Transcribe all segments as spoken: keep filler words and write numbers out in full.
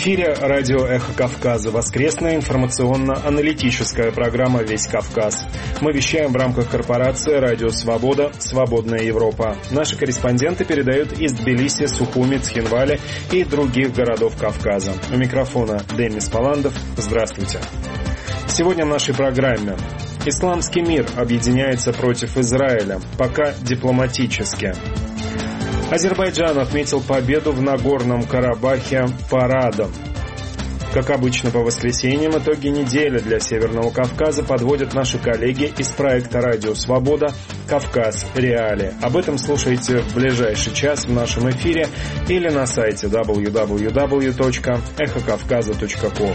эфире радио «Эхо Кавказа», воскресная информационно-аналитическая программа «Весь Кавказ». Мы вещаем в рамках корпорации «Радио Свобода. Свободная Европа». Наши корреспонденты передают из Тбилиси, Сухуми, Цхинвали и других городов Кавказа. У микрофона Демис Паландов. Здравствуйте. Сегодня в нашей программе. Исламский мир объединяется против Израиля, пока дипломатически. Азербайджан отметил победу в Нагорном Карабахе парадом. Как обычно по воскресеньям, итоги недели для Северного Кавказа подводят наши коллеги из проекта «Радио Свобода. Кавказ. Реалии». Об этом слушайте в ближайший час в нашем эфире или на сайте дабл ю дабл ю дабл ю точка эхо кавказа точка ком.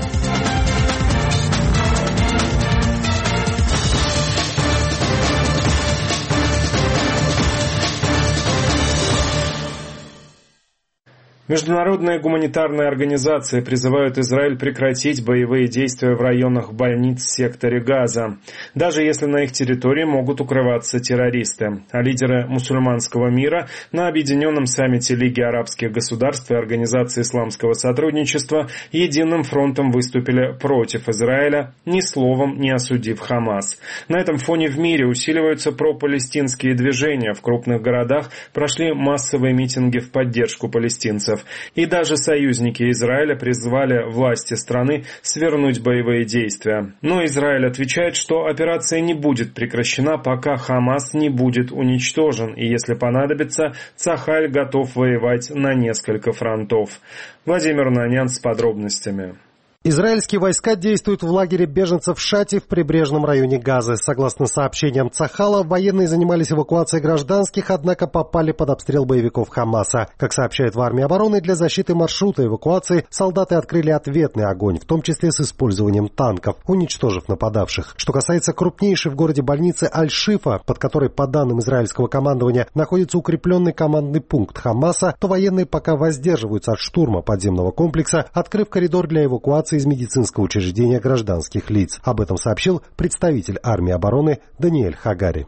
Международные гуманитарные организации призывают Израиль прекратить боевые действия в районах больниц в секторе Газа, даже если на их территории могут укрываться террористы. А лидеры мусульманского мира на Объединенном саммите Лиги арабских государств и Организации исламского сотрудничества единым фронтом выступили против Израиля, ни словом не осудив Хамас. На этом фоне в мире усиливаются пропалестинские движения. В крупных городах прошли массовые митинги в поддержку палестинцев. И даже союзники Израиля призвали власти страны свернуть боевые действия. Но Израиль отвечает, что операция не будет прекращена, пока Хамас не будет уничтожен. И если понадобится, Цахаль готов воевать на несколько фронтов. Владимир Нанян с подробностями. Израильские войска действуют в лагере беженцев Шати в прибрежном районе Газы. Согласно сообщениям Цахала, военные занимались эвакуацией гражданских, однако попали под обстрел боевиков Хамаса. Как сообщает в армии обороны, для защиты маршрута эвакуации солдаты открыли ответный огонь, в том числе с использованием танков, уничтожив нападавших. Что касается крупнейшей в городе больницы Аль-Шифа, под которой, по данным израильского командования, находится укрепленный командный пункт Хамаса, то военные пока воздерживаются от штурма подземного комплекса, открыв коридор для эвакуации из медицинского учреждения гражданских лиц. Об этом сообщил представитель армии обороны Даниэль Хагари.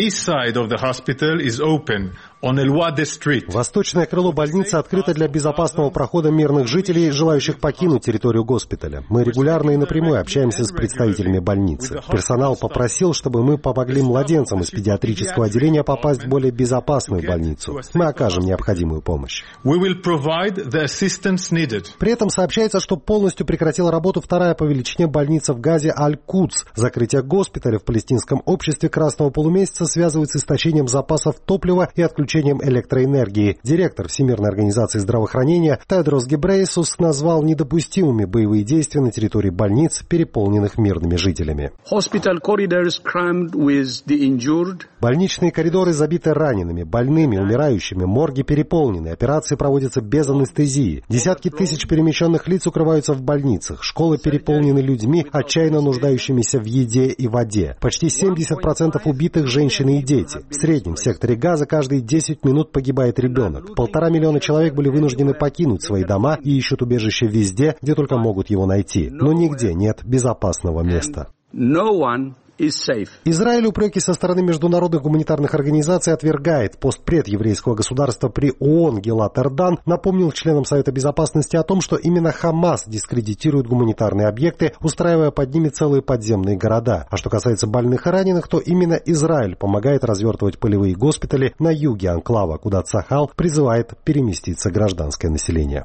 Восточное крыло больницы открыто для безопасного прохода мирных жителей, желающих покинуть территорию госпиталя. Мы регулярно и напрямую общаемся с представителями больницы. Персонал попросил, чтобы мы помогли младенцам из педиатрического отделения попасть в более безопасную больницу. Мы окажем необходимую помощь. При этом сообщается, что полностью прекратила работу вторая по величине больница в Газе Аль-Кудс. Закрытие госпиталя в палестинском обществе Красного полумесяца связывают с истощением запасов топлива и отключением электроэнергии. Директор Всемирной организации здравоохранения Тедрос Гебрейесус назвал недопустимыми боевые действия на территории больниц, переполненных мирными жителями. Больничные коридоры забиты ранеными, больными, умирающими, морги переполнены, операции проводятся без анестезии. Десятки тысяч перемещенных лиц укрываются в больницах. Школы переполнены людьми, отчаянно нуждающимися в еде и воде. Почти семьдесят процентов убитых – женщины и дети. В среднем в секторе Газа каждые десять минут погибает ребенок. Полтора миллиона человек были вынуждены покинуть свои дома и ищут убежище везде, где только могут его найти. Но нигде нет безопасного места. Израиль упреки со стороны международных гуманитарных организаций отвергает. Постпред еврейского государства при ООН Гилад Эрдан напомнил членам Совета Безопасности о том, что именно Хамас дискредитирует гуманитарные объекты, устраивая под ними целые подземные города. А что касается больных и раненых, то именно Израиль помогает развертывать полевые госпитали на юге анклава, куда Цахал призывает переместиться гражданское население.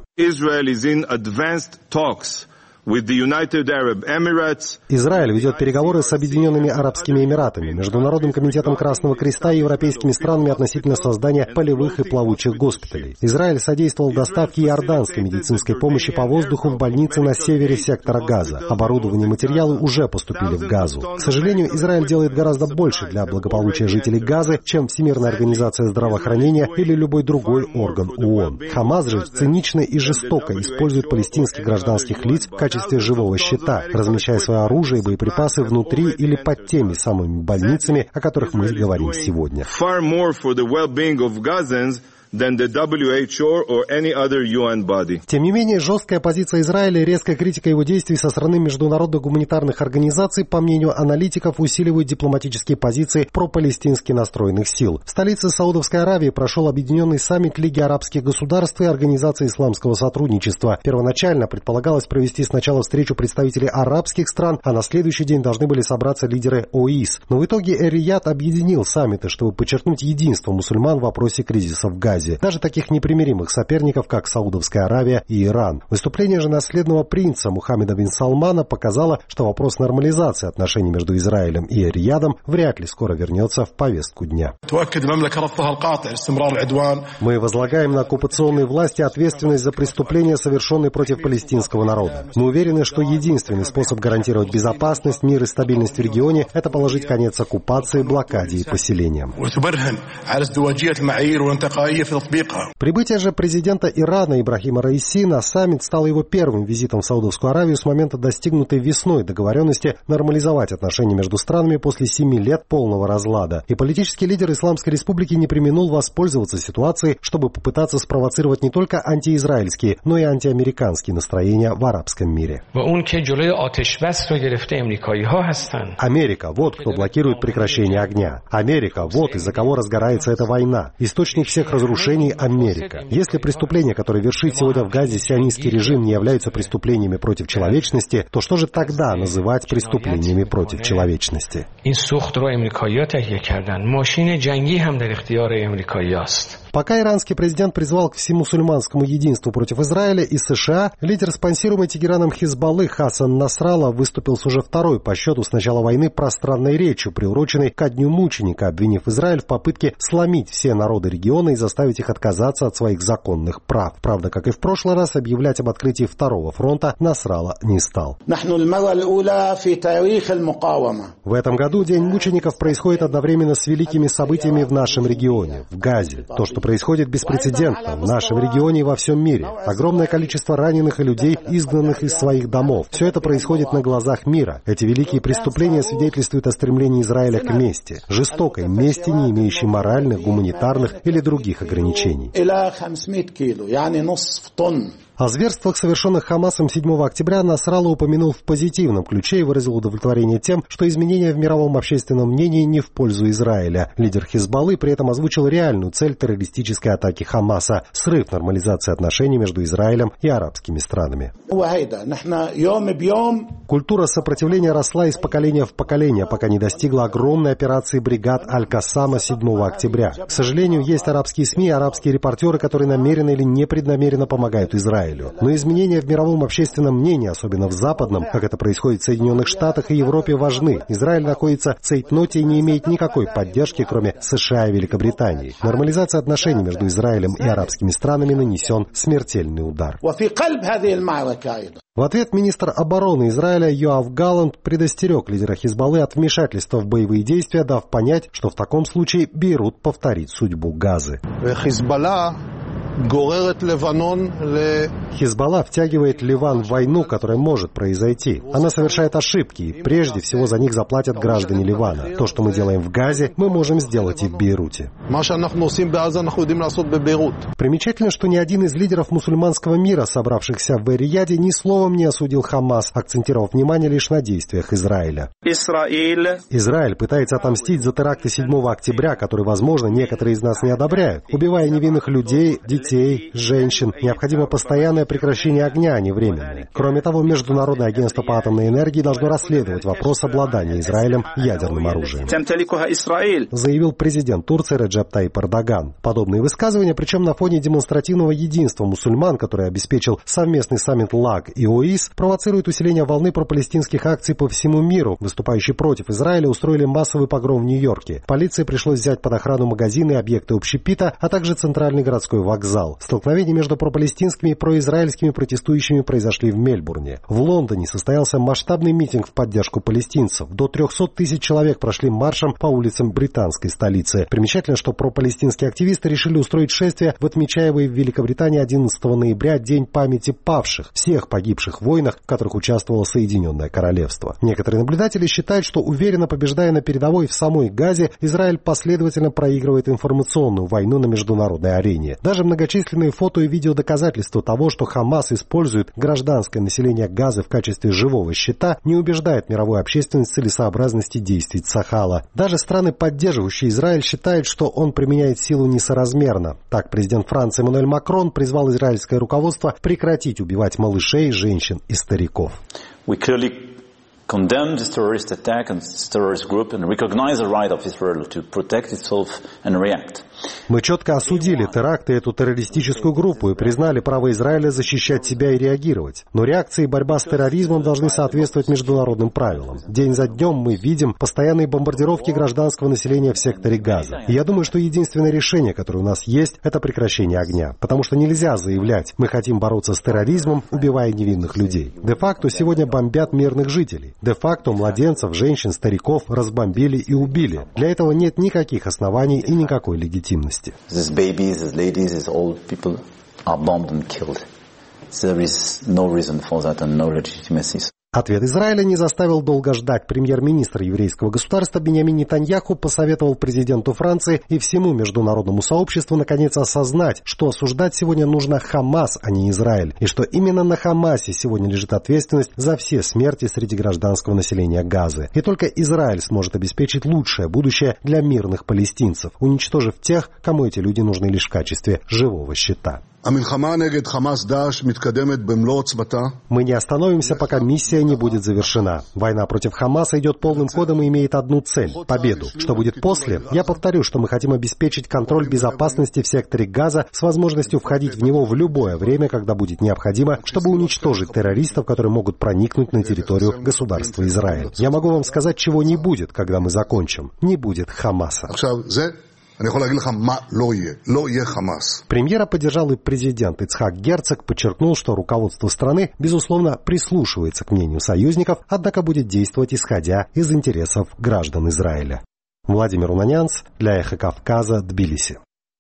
Израиль ведет переговоры с Объединенными Арабскими Эмиратами, Международным комитетом Красного Креста и европейскими странами относительно создания полевых и плавучих госпиталей. Израиль содействовал доставке иорданской медицинской помощи по воздуху в больницы на севере сектора Газа. Оборудование и материалы уже поступили в Газу. К сожалению, Израиль делает гораздо больше для благополучия жителей Газы, чем Всемирная организация здравоохранения или любой другой орган ООН. Хамас же цинично и жестоко использует палестинских гражданских лиц в качестве живого щита, размещая свое оружие и боеприпасы внутри или под теми самыми больницами, о которых мы говорим сегодня. than the W H O or any other U N body. Тем не менее, жесткая позиция Израиля и резкая критика его действий со стороны международных гуманитарных организаций, по мнению аналитиков, усиливают дипломатические позиции пропалестински настроенных сил. В столице Саудовской Аравии прошел объединенный саммит Лиги арабских государств и Организации исламского сотрудничества. Первоначально предполагалось провести сначала встречу представителей арабских стран, а на следующий день должны были собраться лидеры О И С. Но в итоге Эр-Рияд объединил саммиты, чтобы подчеркнуть единство мусульман в вопросе кризиса в Газе. Даже таких непримиримых соперников, как Саудовская Аравия и Иран. Выступление же наследного принца Мухаммеда бин Салмана показало, что вопрос нормализации отношений между Израилем и Эр-Риядом вряд ли скоро вернется в повестку дня. Мы возлагаем на оккупационные власти ответственность за преступления, совершенные против палестинского народа. Мы уверены, что единственный способ гарантировать безопасность, мир и стабильность в регионе – это положить конец оккупации, блокаде и поселениям. Прибытие же президента Ирана Ибрахима Раиси на саммит стало его первым визитом в Саудовскую Аравию с момента достигнутой весной договоренности нормализовать отношения между странами после семи лет полного разлада. И политический лидер Исламской Республики не преминул воспользоваться ситуацией, чтобы попытаться спровоцировать не только антиизраильские, но и антиамериканские настроения в арабском мире. Америка – вот кто блокирует прекращение огня. Америка – вот из-за кого разгорается эта война. Источник всех разрушений – Америка. Если преступления, которые вершит сегодня в Газе сионистский режим, не являются преступлениями против человечности, то что же тогда называть преступлениями против человечности? Пока иранский президент призвал к всемусульманскому единству против Израиля и США, лидер спонсируемой Тегераном Хизбаллы Хасан Насралла выступил с уже второй по счету с начала войны пространной речью, приуроченной ко Дню мученика, обвинив Израиль в попытке сломить все народы региона и заставить их отказаться от своих законных прав. Правда, как и в прошлый раз, объявлять об открытии второго фронта Насралла не стал. В этом году День мучеников происходит одновременно с великими событиями в нашем регионе, в Газе. То, что происходит беспрецедентно в нашем регионе и во всем мире. Огромное количество раненых и людей, изгнанных из своих домов. Все это происходит на глазах мира. Эти великие преступления свидетельствуют о стремлении Израиля к мести. Жестокой мести, не имеющей моральных, гуманитарных или других ограничений. О зверствах, совершенных Хамасом седьмого октября, Насралла упомянул в позитивном ключе и выразил удовлетворение тем, что изменения в мировом общественном мнении не в пользу Израиля. Лидер Хизбаллы при этом озвучил реальную цель террористической атаки Хамаса – срыв нормализации отношений между Израилем и арабскими странами. Культура сопротивления росла из поколения в поколение, пока не достигла огромной операции бригад Аль-Кассама седьмого октября. К сожалению, есть арабские СМИ и арабские репортеры, которые намеренно или непреднамеренно помогают Израилю. Но изменения в мировом общественном мнении, особенно в западном, как это происходит в Соединенных Штатах и Европе, важны. Израиль находится в цейтноте и не имеет никакой поддержки, кроме США и Великобритании. Нормализация отношений между Израилем и арабскими странами нанесен смертельный удар. В ответ министр обороны Израиля Йоав Галланд предостерег лидера Хизбаллы от вмешательства в боевые действия, дав понять, что в таком случае Бейрут повторит судьбу Газы. Хизбалла втягивает Ливан в войну, которая может произойти. Она совершает ошибки, и прежде всего за них заплатят граждане Ливана. То, что мы делаем в Газе, мы можем сделать и в Бейруте. Примечательно, что ни один из лидеров мусульманского мира, собравшихся в Эр-Рияде, ни словом не осудил Хамас, акцентировав внимание лишь на действиях Израиля. Израиль, Израиль пытается отомстить за теракты седьмого октября, которые, возможно, некоторые из нас не одобряют, убивая невинных людей, детей, женщин. Необходимо постоянное прекращение огня, а не временное. Кроме того, Международное агентство по атомной энергии должно расследовать вопрос обладания Израилем ядерным оружием, заявил президент Турции Реджеп Таyyip Эрдоган. Подобные высказывания, причем на фоне демонстративного единства мусульман, который обеспечил совместный саммит ЛАГ и О И С, провоцируют усиление волны пропалестинских акций по всему миру. Выступающие против Израиля устроили массовый погром в Нью-Йорке. Полиции пришлось взять под охрану магазины и объекты общепита, а также центральный городской вокзал. сказал, столкновения между пропалестинскими и произраильскими протестующими произошли в Мельбурне. В Лондоне состоялся масштабный митинг в поддержку палестинцев. До трехсот тысяч человек прошли маршем по улицам британской столицы. Примечательно, что пропалестинские активисты решили устроить шествие в отмечаемый в Великобритании одиннадцатого ноября День памяти павших, всех погибших в войнах, в которых участвовало Соединенное Королевство. Некоторые наблюдатели считают, что уверенно побеждая на передовой в самой Газе, Израиль последовательно проигрывает информационную войну на международной арене. Даже многочисленные фото и видео доказательства того, что Хамас использует гражданское население Газы в качестве живого щита, не убеждает мировую общественность в целесообразности действий Цахала. Даже страны, поддерживающие Израиль, считают, что он применяет силу несоразмерно. Так, президент Франции Эммануэль Макрон призвал израильское руководство прекратить убивать малышей, женщин и стариков. We clearly condemn this terrorist attack and this terrorist group and recognize the right of Israel to protect itself and react. Мы четко осудили теракт и эту террористическую группу и признали право Израиля защищать себя и реагировать. Но реакции и борьба с терроризмом должны соответствовать международным правилам. День за днем мы видим постоянные бомбардировки гражданского населения в секторе Газа. И я думаю, что единственное решение, которое у нас есть, это прекращение огня. Потому что нельзя заявлять, мы хотим бороться с терроризмом, убивая невинных людей. Де-факто сегодня бомбят мирных жителей. Де-факто младенцев, женщин, стариков разбомбили и убили. Для этого нет никаких оснований и никакой легитимности. These babies, these ladies, these old people are bombed and killed. So there is no reason for that and no legitimacy. Ответ Израиля не заставил долго ждать. Премьер-министр еврейского государства Биньямин Нетаньяху посоветовал президенту Франции и всему международному сообществу наконец осознать, что осуждать сегодня нужно Хамас, а не Израиль, и что именно на Хамасе сегодня лежит ответственность за все смерти среди гражданского населения Газы. И только Израиль сможет обеспечить лучшее будущее для мирных палестинцев, уничтожив тех, кому эти люди нужны лишь в качестве живого щита. Мы не остановимся, пока миссия не будет завершена. Война против Хамаса идет полным ходом и имеет одну цель – победу. Что будет после? Я повторю, что мы хотим обеспечить контроль безопасности в секторе Газа с возможностью входить в него в любое время, когда будет необходимо, чтобы уничтожить террористов, которые могут проникнуть на территорию государства Израиль. Я могу вам сказать, чего не будет, когда мы закончим. Не будет Хамаса. Премьера поддержал и президент Ицхак Герцог, подчеркнул, что руководство страны, безусловно, прислушивается к мнению союзников, однако будет действовать исходя из интересов граждан Израиля. Владимир Унанянц для Эхо Кавказа, Тбилиси.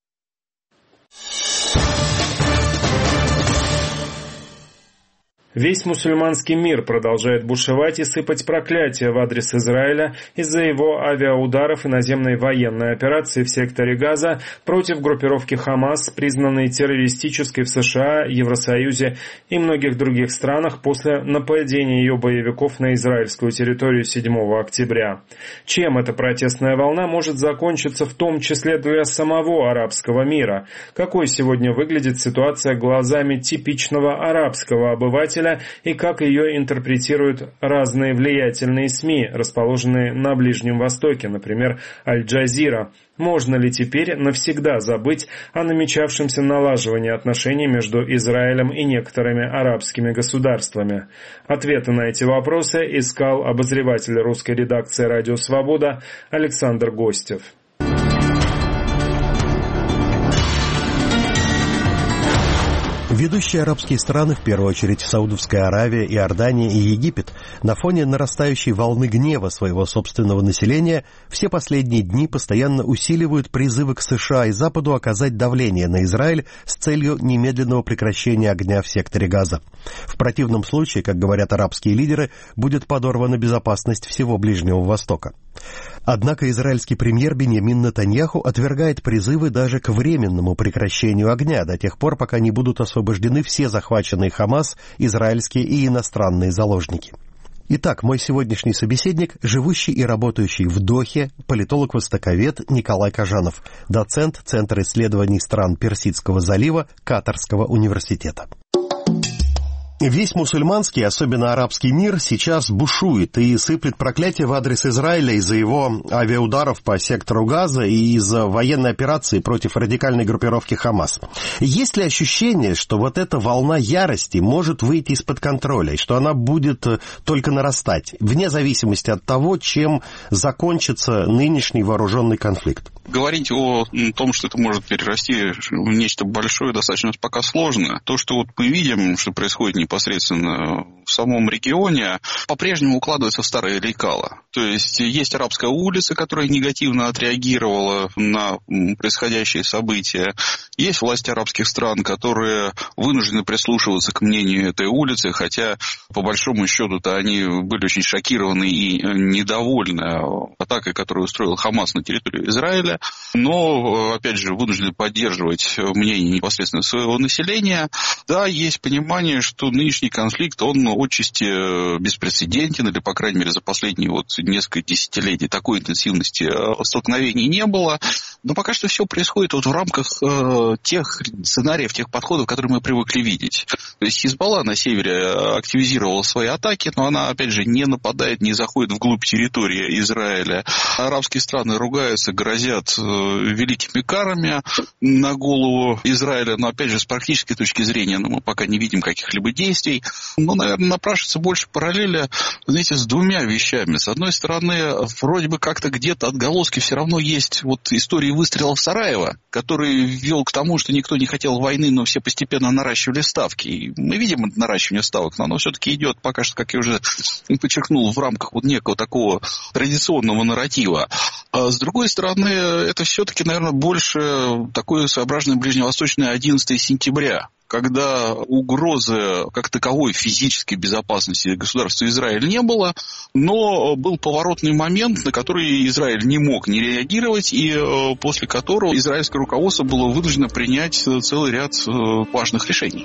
Весь мусульманский мир продолжает бушевать и сыпать проклятия в адрес Израиля из-за его авиаударов и наземной военной операции в секторе Газа против группировки Хамас, признанной террористической в США, Евросоюзе и многих других странах после нападения ее боевиков на израильскую территорию седьмого октября. Чем эта протестная волна может закончиться в том числе для самого арабского мира? Какой сегодня выглядит ситуация глазами типичного арабского обывателя и как ее интерпретируют разные влиятельные СМИ, расположенные на Ближнем Востоке, например, Аль-Джазира. Можно ли теперь навсегда забыть о намечавшемся налаживании отношений между Израилем и некоторыми арабскими государствами? Ответы на эти вопросы искал обозреватель русской редакции «Радио Свобода» Александр Гостев. Ведущие арабские страны, в первую очередь Саудовская Аравия, Иордания и Египет, на фоне нарастающей волны гнева своего собственного населения все последние дни постоянно усиливают призывы к США и Западу оказать давление на Израиль с целью немедленного прекращения огня в секторе Газа. В противном случае, как говорят арабские лидеры, будет подорвана безопасность всего Ближнего Востока. Однако израильский премьер Биньямин Нетаньяху отвергает призывы даже к временному прекращению огня до тех пор, пока не будут освобождены все захваченные Хамас, израильские и иностранные заложники. Итак, мой сегодняшний собеседник – живущий и работающий в Дохе, политолог-востоковед Николай Кожанов, доцент Центра исследований стран Персидского залива Катарского университета. Весь мусульманский, особенно арабский мир, сейчас бушует и сыплет проклятия в адрес Израиля из-за его авиаударов по сектору Газа и из-за военной операции против радикальной группировки Хамас. Есть ли ощущение, что вот эта волна ярости может выйти из-под контроля, и что она будет только нарастать, вне зависимости от того, чем закончится нынешний вооруженный конфликт? Говорить о том, что это может перерасти в нечто большое, достаточно пока сложно. То, что вот мы видим, что происходит непосредственно в самом регионе, по-прежнему укладывается в старые лекала. То есть есть арабская улица, которая негативно отреагировала на происходящие события. Есть власти арабских стран, которые вынуждены прислушиваться к мнению этой улицы, хотя, по большому счету-то, они были очень шокированы и недовольны атакой, которую устроил Хамас на территорию Израиля. Но, опять же, вынуждены поддерживать мнение непосредственно своего населения. Да, есть понимание, что нынешний конфликт, он отчасти беспрецедентен, или, по крайней мере, за последние вот несколько десятилетий такой интенсивности столкновений не было. Но пока что все происходит вот в рамках э, тех сценариев, тех подходов, которые мы привыкли видеть. То есть Хизбалла на севере активизировала свои атаки, но она, опять же, не нападает, не заходит вглубь территории Израиля. Арабские страны ругаются, грозят э, великими карами на голову Израиля, но, опять же, с практической точки зрения, ну, мы пока не видим каких-либо действий. Но, наверное, напрашивается больше параллеля, знаете, с двумя вещами. С одной стороны, вроде бы как-то где-то отголоски все равно есть вот истории выстрелов Сараева, который вел к тому, что никто не хотел войны, но все постепенно наращивали ставки. И мы видим это наращивание ставок, но оно все-таки идет пока что, как я уже подчеркнул, в рамках вот некого такого традиционного нарратива. А с другой стороны, это все-таки, наверное, больше такое своеобразное ближневосточное одиннадцатое сентября, когда угрозы как таковой физической безопасности государства Израиль не было, но был поворотный момент, на который Израиль не мог не реагировать, и после которого израильское руководство было вынуждено принять целый ряд важных решений.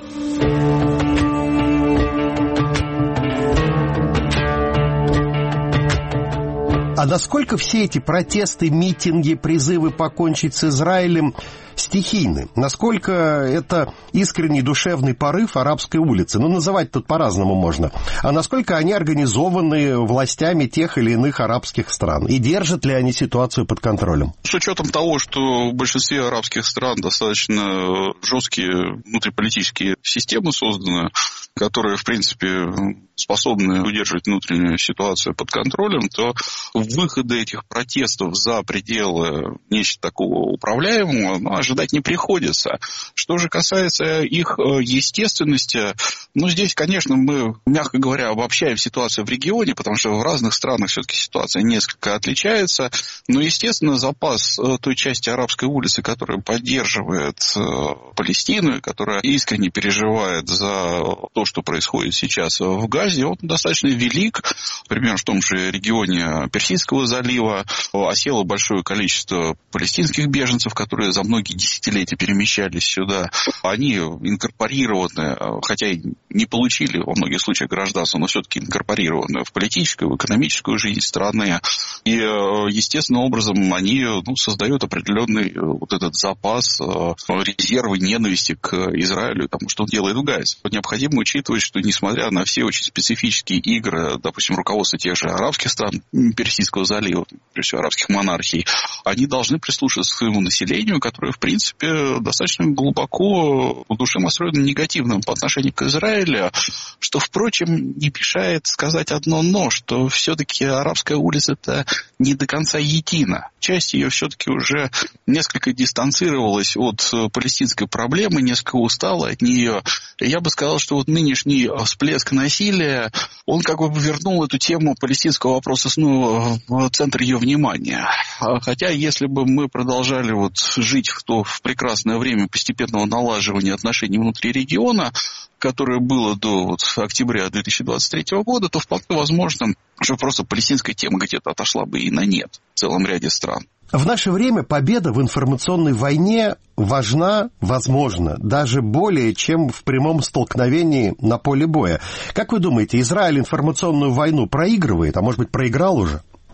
А насколько все эти протесты, митинги, призывы покончить с Израилем стихийны? Насколько это искренний душевный порыв арабской улицы? Ну, называть тут по-разному можно. А насколько они организованы властями тех или иных арабских стран? И держат ли они ситуацию под контролем? С учетом того, что в большинстве арабских стран достаточно жесткие внутриполитические системы созданы, которые, в принципе, способны удерживать внутреннюю ситуацию под контролем, то выхода этих протестов за пределы нечто такого управляемого ожидать не приходится. Что же касается их естественности, ну, здесь, конечно, мы, мягко говоря, обобщаем ситуацию в регионе, потому что в разных странах все-таки ситуация несколько отличается, но, естественно, запас той части арабской улицы, которая поддерживает Палестину, которая искренне переживает за то, что происходит сейчас в Газе, он достаточно велик. Например, в том же регионе Персидского залива осело большое количество палестинских беженцев, которые за многие десятилетия перемещались сюда. Они инкорпорированы, хотя и не получили во многих случаях гражданство, но все-таки инкорпорированы в политическую, в экономическую жизнь страны. И, естественным образом, они ну, создают определенный вот этот запас, резервы ненависти к Израилю и тому, что он делает в Газе. Необходимо учитывать, что несмотря на все очень специфические игры, допустим, руководства тех же арабских стран Персидского залива, прежде всего арабских монархий, они должны прислушиваться к своему населению, которое, в принципе, достаточно глубоко в душе настроено негативным по отношению к Израилю, что, впрочем, не мешает сказать одно «но», что все-таки арабская улица-то не до конца едина. Часть ее все-таки уже несколько дистанцировалась от палестинской проблемы, несколько устала от нее. Я бы сказал, что вот нынешний всплеск насилия, он как бы вернул эту тему палестинского вопроса снова в центр ее внимания. Хотя, если бы мы продолжали вот жить в то в прекрасное время постепенного налаживания отношений внутри региона, которое было до вот, октября две тысячи двадцать третьего года, то вполне возможно, что просто палестинская тема где-то отошла бы и на нет в целом ряде стран. В наше время победа в информационной войне важна, возможно, даже более, чем в прямом столкновении на поле боя. Как вы думаете, Израиль информационную войну проигрывает, а может быть проиграл уже?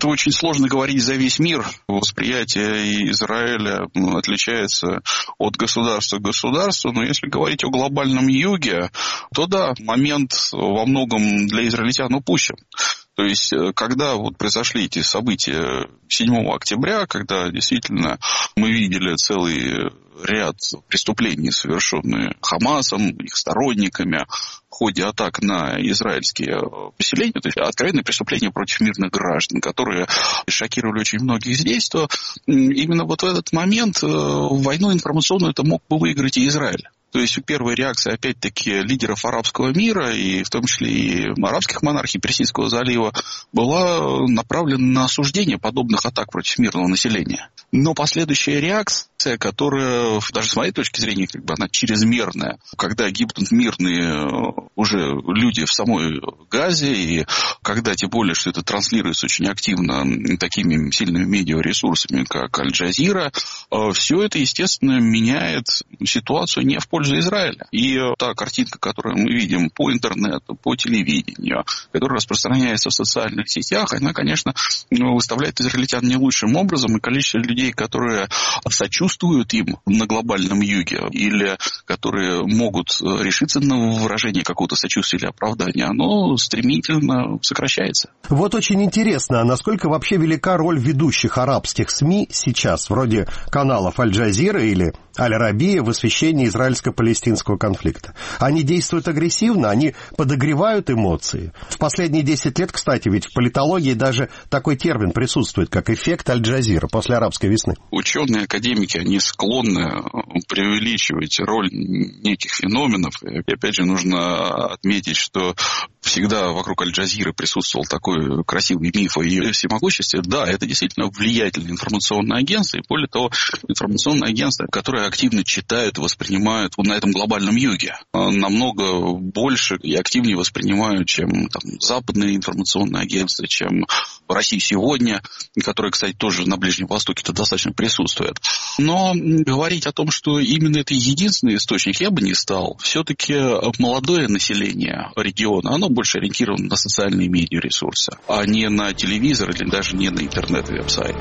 Это очень сложно говорить за весь мир. Восприятие Израиля отличается от государства к государству, но если говорить о глобальном юге, то да, момент во многом для израильтян упущен. То есть, когда вот произошли эти события седьмого октября, когда действительно мы видели целый ряд преступлений, совершенные Хамасом, их сторонниками, в ходе атак на израильские поселения, то есть откровенные преступления против мирных граждан, которые шокировали очень многих здесь, то именно вот в этот момент войну информационную это мог бы выиграть и Израиль. То есть первая реакция, опять-таки, лидеров арабского мира, и в том числе и арабских монархий Персидского залива, была направлена на осуждение подобных атак против мирного населения. Но последующая реакция, которая, даже с моей точки зрения, как бы она чрезмерная, когда гибнут мирные уже люди в самой Газе, и когда, тем более, что это транслируется очень активно такими сильными медиаресурсами, как Аль-Джазира, все это, естественно, меняет ситуацию не в пользу Израиля. И та картинка, которую мы видим по интернету, по телевидению, которая распространяется в социальных сетях, она, конечно, выставляет израильтян не лучшим образом, и количество людей, которые сочувствуют им на глобальном юге, или которые могут решиться на выражение какого-то сочувствия или оправдания, оно стремительно сокращается. Вот очень интересно, а насколько вообще велика роль ведущих арабских СМИ сейчас, вроде каналов Аль-Джазира или Аль-Арабия, в освещении израильско-палестинского конфликта? Они действуют агрессивно, они подогревают эмоции. В последние десять лет, кстати, ведь в политологии даже такой термин присутствует, как эффект Аль-Джазира после арабской весны. Ученые, академики, они склонны преувеличивать роль неких феноменов. И опять же, нужно отметить, что всегда вокруг Аль-Джазиры присутствовал такой красивый миф о ее всемогуществе. Да, это действительно влиятельное информационное агентство, и более того, информационное агентство, которое активно читают, воспринимают на этом глобальном юге. Намного больше и активнее воспринимают, чем там, западные информационные агентства, чем Россия сегодня, которая, кстати, тоже на Ближнем Востоке-то достаточно присутствует. Но говорить о том, что именно это единственный источник, я бы не стал. Все-таки молодое население региона, оно больше ориентировано на социальные медиаресурсы, а не на телевизор или даже не на интернет и веб-сайт.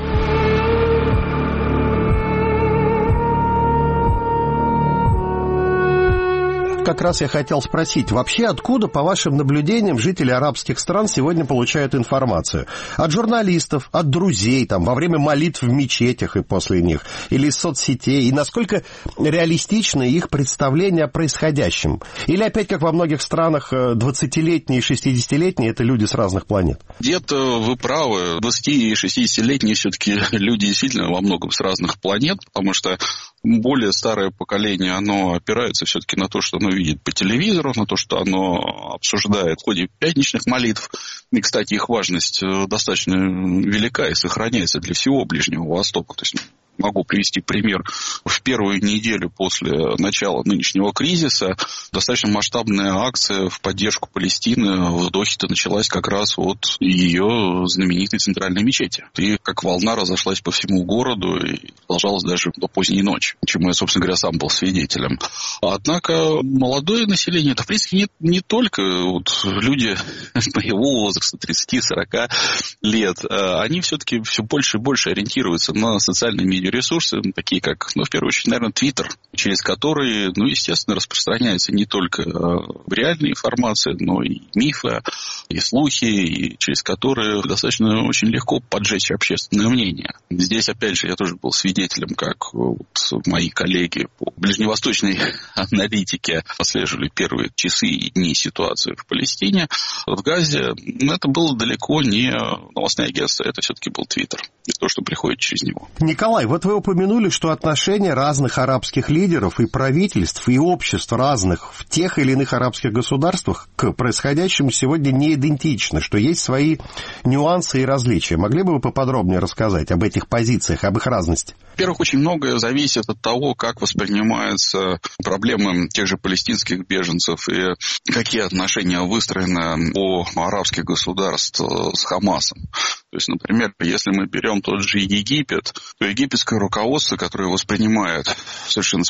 Как раз я хотел спросить, вообще откуда, по вашим наблюдениям, жители арабских стран сегодня получают информацию? От журналистов, от друзей, там, во время молитв в мечетях и после них, или из соцсетей? И насколько реалистично их представление о происходящем? Или опять, как во многих странах, двадцатилетние и шестидесятилетние – это люди с разных планет? Где-то вы правы, двадцати- и шестидесятилетние все-таки люди действительно во многом с разных планет, потому что более старое поколение, оно опирается все-таки на то, что оно видит по телевизору, на то, что оно обсуждает в ходе пятничных молитв. И, кстати, их важность достаточно велика и сохраняется для всего Ближнего Востока. То есть могу привести пример. В первую неделю после начала нынешнего кризиса достаточно масштабная акция в поддержку Палестины в Дохе-то началась как раз от ее знаменитой центральной мечети. И как волна разошлась по всему городу и продолжалась даже до поздней ночи, чему я, собственно говоря, сам был свидетелем. Однако молодое население, это, в принципе, не, не только вот люди моего возраста, тридцати-сорока лет, они все-таки все больше и больше ориентируются на социальные медиа, ресурсы, такие как, ну, в первую очередь, наверное, Твиттер, через который, ну, естественно, распространяется не только реальная информация, но и мифы, и слухи, и через которые достаточно очень легко поджечь общественное мнение. Здесь, опять же, я тоже был свидетелем, как вот мои коллеги по ближневосточной аналитике отслеживали первые часы и дни ситуации в Палестине. В Газе это было далеко не новостное агентство, это все-таки был Твиттер, и то, что приходит через него. Николай, вот вы упомянули, что отношения разных арабских лидеров и правительств, и обществ разных в тех или иных арабских государствах к происходящему сегодня не идентичны, что есть свои нюансы и различия. Могли бы вы поподробнее рассказать об этих позициях, об их разности? Во-первых, очень многое зависит от того, как воспринимаются проблемы тех же палестинских беженцев и какие отношения выстроены у арабских государств с Хамасом. То есть, например, если мы берем тот же Египет, то египетское руководство, которое воспринимает совершенно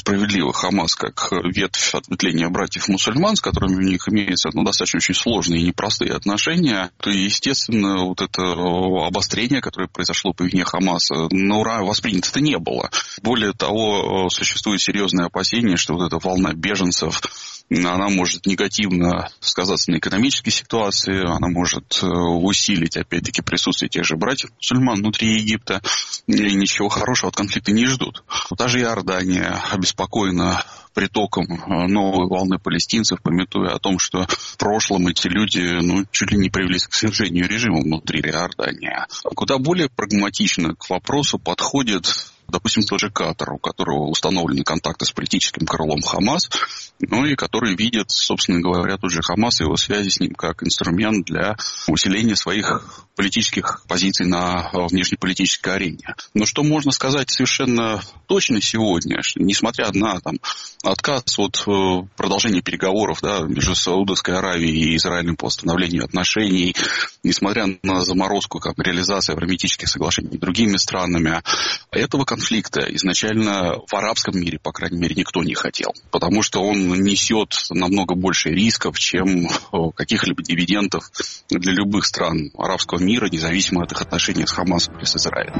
справедливо Хамас как ветвь ответвления братьев-мусульман, с которыми у них имеются ну, достаточно очень сложные и непростые отношения, то, естественно, вот это обострение, которое произошло по вине Хамаса, на ура воспринято-то не было. Более того, существует серьезное опасение, что вот эта волна беженцев, она может негативно сказаться на экономической ситуации, она может усилить, опять-таки, присутствие тех же братьев-мусульман внутри Египта, и ничего хорошего от конфликта не ждут. Даже Иордания обеспокоена притоком новой волны палестинцев, памятуя о том, что в прошлом эти люди ну, чуть ли не привелись к свержению режима внутри Иордании. Куда более прагматично к вопросу подходит, допустим, тот же Катар, у которого установлены контакты с политическим крылом Хамас, ну и который видит, собственно говоря, тот же Хамас и его связи с ним как инструмент для усиления своих политических позиций на внешнеполитической арене. Но что можно сказать совершенно точно сегодня, что несмотря на там, отказ от продолжения переговоров да, между Саудовской Аравией и Израилем по восстановлению отношений, несмотря на заморозку как реализации авраамитических соглашений с другими странами, этого конфликта изначально в арабском мире, по крайней мере, никто не хотел, потому что он несет намного больше рисков, чем каких-либо дивидендов для любых стран арабского мира, независимо от их отношений с Хамасом или с Израилем.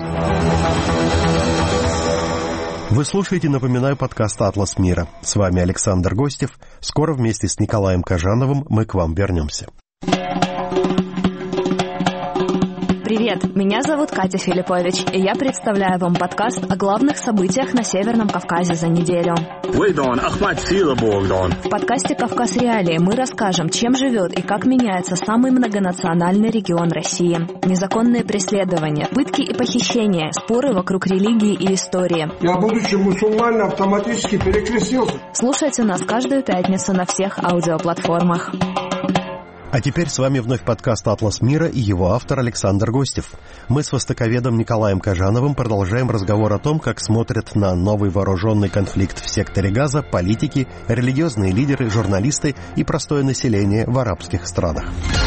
Вы слушаете, напоминаю, подкаст «Атлас мира». С вами Александр Гостев. Скоро вместе с Николаем Кожановым мы к вам вернемся. Привет, меня зовут Катя Филиппович, и я представляю вам подкаст о главных событиях на Северном Кавказе за неделю. В подкасте «Кавказ Реалии» мы расскажем, чем живет и как меняется самый многонациональный регион России. Незаконные преследования, пытки и похищения, споры вокруг религии и истории. Я, будучи мусульманином, автоматически перекрестился. Слушайте нас каждую пятницу на всех аудиоплатформах. А теперь с вами вновь подкаст «Атлас мира» и его автор Александр Гостев. Мы с востоковедом Николаем Кожановым продолжаем разговор о том, как смотрят на новый вооруженный конфликт в секторе Газа политики, религиозные лидеры, журналисты и простое население в арабских странах.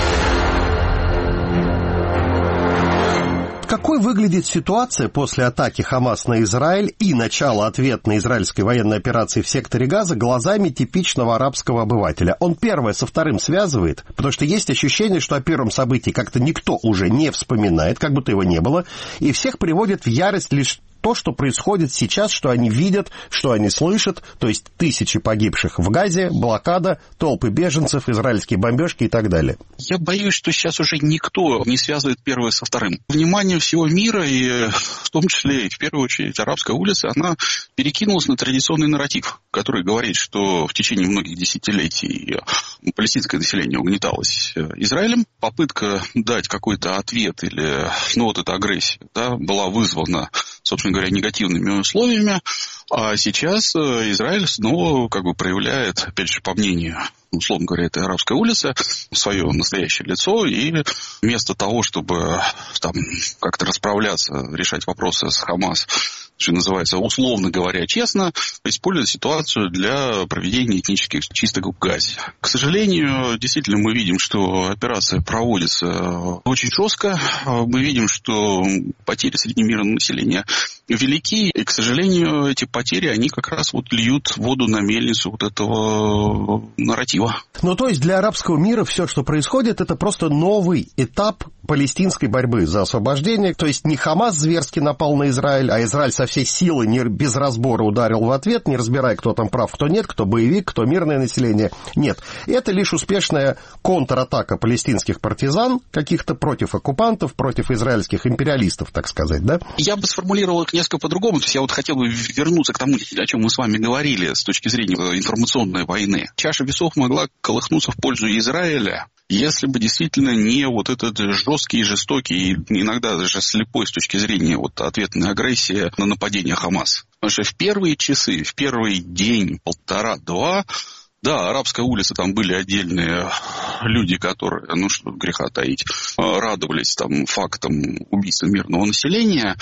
Какой выглядит ситуация после атаки Хамас на Израиль и начала ответной израильской военной операции в секторе Газа глазами типичного арабского обывателя? Он первое со вторым связывает, потому что есть ощущение, что о первом событии как-то никто уже не вспоминает, как будто его не было, и всех приводит в ярость лишь то, что происходит сейчас, что они видят, что они слышат, то есть тысячи погибших в Газе, блокада, толпы беженцев, израильские бомбежки и так далее. Я боюсь, что сейчас уже никто не связывает первое со вторым. Внимание всего мира, и в том числе и в первую очередь арабская улица, она перекинулась на традиционный нарратив, который говорит, что в течение многих десятилетий палестинское население угнеталось Израилем. Попытка дать какой-то ответ или, ну вот эта агрессия, да, была вызвана, собственно говоря, негативными условиями, а сейчас Израиль снова как бы проявляет, опять же, по мнению, условно говоря, этой арабской улицы, свое настоящее лицо, и вместо того, чтобы там как-то расправляться, решать вопросы с Хамас, что называется, условно говоря, честно, использует ситуацию для проведения этнических чисток в Газе. К сожалению, действительно, мы видим, что операция проводится очень жестко. Мы видим, что потери среди мирного населения велики, и, к сожалению, эти потери, они как раз вот льют воду на мельницу вот этого нарратива. Ну, то есть для арабского мира все, что происходит, это просто новый этап палестинской борьбы за освобождение. То есть не Хамас зверски напал на Израиль, а Израиль со всей силы, не, без разбора ударил в ответ, не разбирая, кто там прав, кто нет, кто боевик, кто мирное население. Нет, это лишь успешная контратака палестинских партизан, каких-то против оккупантов, против израильских империалистов, так сказать, да? Я бы сформулировал их несколько по-другому. То есть я вот хотел бы вернуться к тому, о чем мы с вами говорили с точки зрения информационной войны. Чаша весов могла колыхнуться в пользу Израиля, если бы действительно не вот этот жесткий и жестокий, и иногда даже слепой с точки зрения вот ответной агрессии на нападение Хамас. Потому что в первые часы, в первый день, полтора-два, да, арабская улица, там были отдельные люди, которые, ну что греха таить, радовались там фактам убийства мирного населения,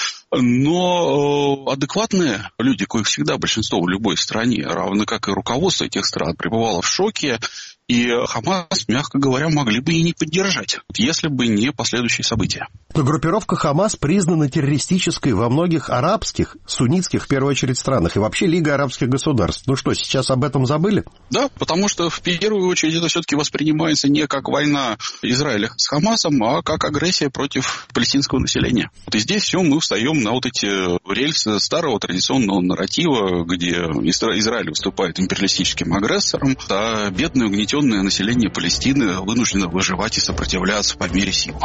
но адекватные люди, коих всегда большинство в любой стране, равно как и руководство этих стран, пребывало в шоке И Хамас, мягко говоря, могли бы и не поддержать, если бы не последующие события. Но группировка Хамас признана террористической во многих арабских, суннитских, в первую очередь, странах, и вообще Лига арабских государств. Ну что, сейчас об этом забыли? Да, потому что в первую очередь это все-таки воспринимается не как война Израиля с Хамасом, а как агрессия против палестинского населения. Вот и здесь все мы встаем на вот эти рельсы старого традиционного нарратива, где Израиль выступает империалистическим агрессором, а бедное угнетенное население Палестины вынуждено выживать и сопротивляться по мере сил.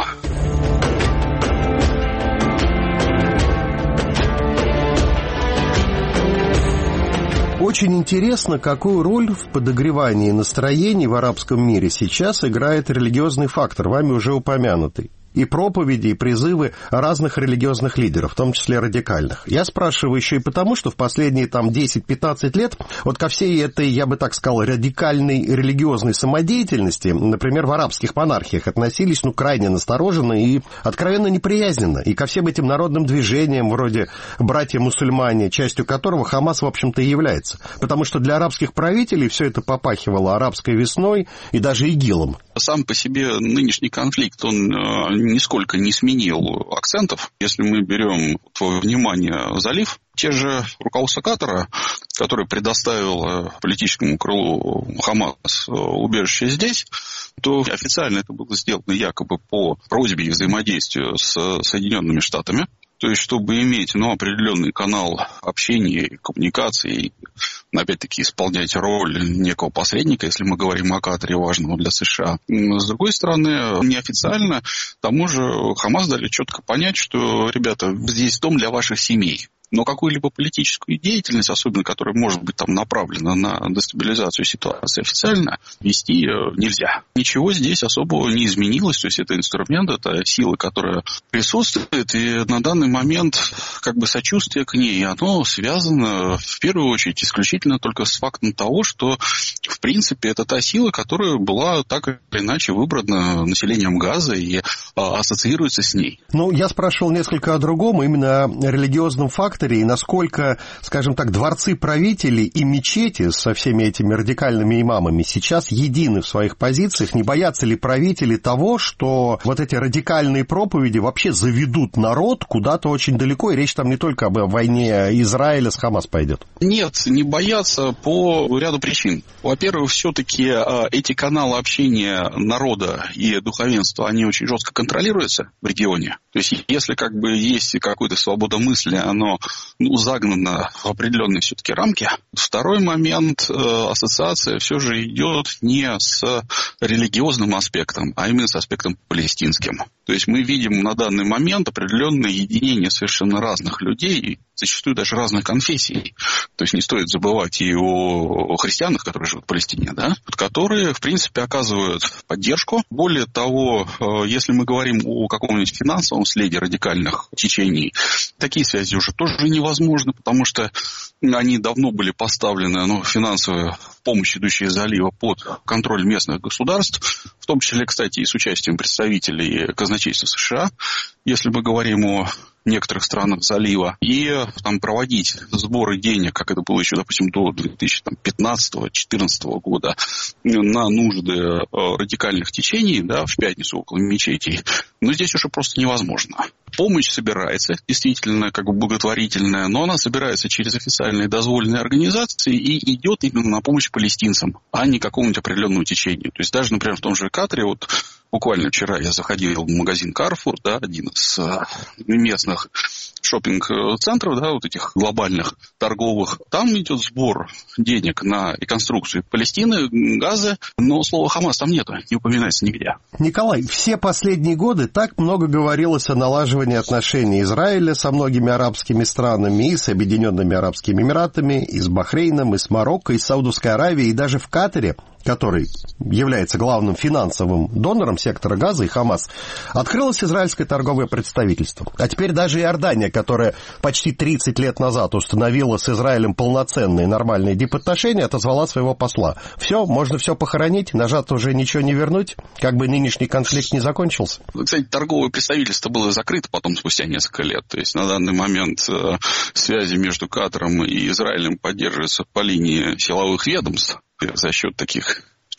Очень интересно, какую роль в подогревании настроений в арабском мире сейчас играет религиозный фактор, вами уже упомянутый. И проповеди, и призывы разных религиозных лидеров, в том числе радикальных. Я спрашиваю еще и потому, что в последние там десять-пятнадцать лет вот ко всей этой, я бы так сказал, радикальной религиозной самодеятельности, например, в арабских монархиях относились, ну, крайне настороженно и откровенно неприязненно. И ко всем этим народным движениям, вроде «братья-мусульмане», частью которого Хамас, в общем-то, и является. Потому что для арабских правителей все это попахивало арабской весной и даже ИГИЛом. Сам по себе нынешний конфликт, он нисколько не сменил акцентов. Если мы берем твое внимание залив, те же руководство Катара, которое предоставило политическому крылу Хамас убежище здесь, то официально это было сделано якобы по просьбе и взаимодействию с Соединенными Штатами. То есть, чтобы иметь, ну, определенный канал общения, коммуникации, опять-таки, исполнять роль некого посредника, если мы говорим о Катаре, важного для США. С другой стороны, неофициально, тому же Хамас дали четко понять, что, ребята, здесь дом для ваших семей. Но какую-либо политическую деятельность, особенно которая может быть там направлена на дестабилизацию ситуации официально, вести нельзя. Ничего здесь особого не изменилось. То есть это инструмент, это сила, которая присутствует. И на данный момент как бы сочувствие к ней, оно связано в первую очередь исключительно только с фактом того, что в принципе это та сила, которая была так или иначе выбрана населением Газа и а, ассоциируется с ней. Ну, я спрашивал несколько о другом, именно о религиозном факторе, и насколько, скажем так, дворцы правителей и мечети со всеми этими радикальными имамами сейчас едины в своих позициях. Не боятся ли правители того, что вот эти радикальные проповеди вообще заведут народ куда-то очень далеко, и речь там не только об войне Израиля с Хамас пойдет? Нет, не боятся по ряду причин. Во-первых, все-таки эти каналы общения народа и духовенства, они очень жестко контролируются в регионе. То есть, если как бы есть какая-то свобода мысли, оно ну, загнано в определенные все-таки рамки. Второй момент, ассоциация все же идет не с религиозным аспектом, а именно с аспектом палестинским. То есть мы видим на данный момент определенное единение совершенно разных людей, зачастую даже разных конфессий. То есть не стоит забывать и о христианах, которые живут в Палестине, да, которые, в принципе, оказывают поддержку. Более того, если мы говорим о каком-нибудь финансовом следе радикальных течений, такие связи уже тоже невозможны, потому что они давно были поставлены, ну, финансовая помощь, идущая из залива, под контроль местных государств, в том числе, кстати, и с участием представителей казначейства США, если мы говорим о некоторых странах залива, и там проводить сборы денег, как это было еще, допустим, до две тысячи пятнадцатого — две тысячи четырнадцатого года, на нужды радикальных течений, да, в пятницу около мечетей, но здесь уже просто невозможно. Помощь собирается, действительно, как бы благотворительная, но она собирается через официальные дозволенные организации и идет именно на помощь палестинцам, а не какому-нибудь определенному течению. То есть даже, например, в том же Катаре, вот буквально вчера я заходил в магазин Carrefour, да, один из а, местных шоппинг-центров, да, вот этих глобальных, торговых. Там идет сбор денег на реконструкцию Палестины, Газы, но слова Хамас там нету, не упоминается нигде. Николай, все последние годы так много говорилось о налаживании отношений Израиля со многими арабскими странами, и с Объединенными Арабскими Эмиратами, и с Бахрейном, и с Марокко, и с Саудовской Аравией, и даже в Катаре, который является главным финансовым донором сектора Газа и Хамас, открылось израильское торговое представительство. А теперь даже Иордания, которая почти тридцать лет назад установила с Израилем полноценные нормальные дипотношения, отозвала своего посла. Все, можно все похоронить, назад уже ничего не вернуть, как бы нынешний конфликт не закончился. Кстати, торговое представительство было закрыто потом спустя несколько лет. То есть на данный момент э, связи между Катаром и Израилем поддерживаются по линии силовых ведомств за счет таких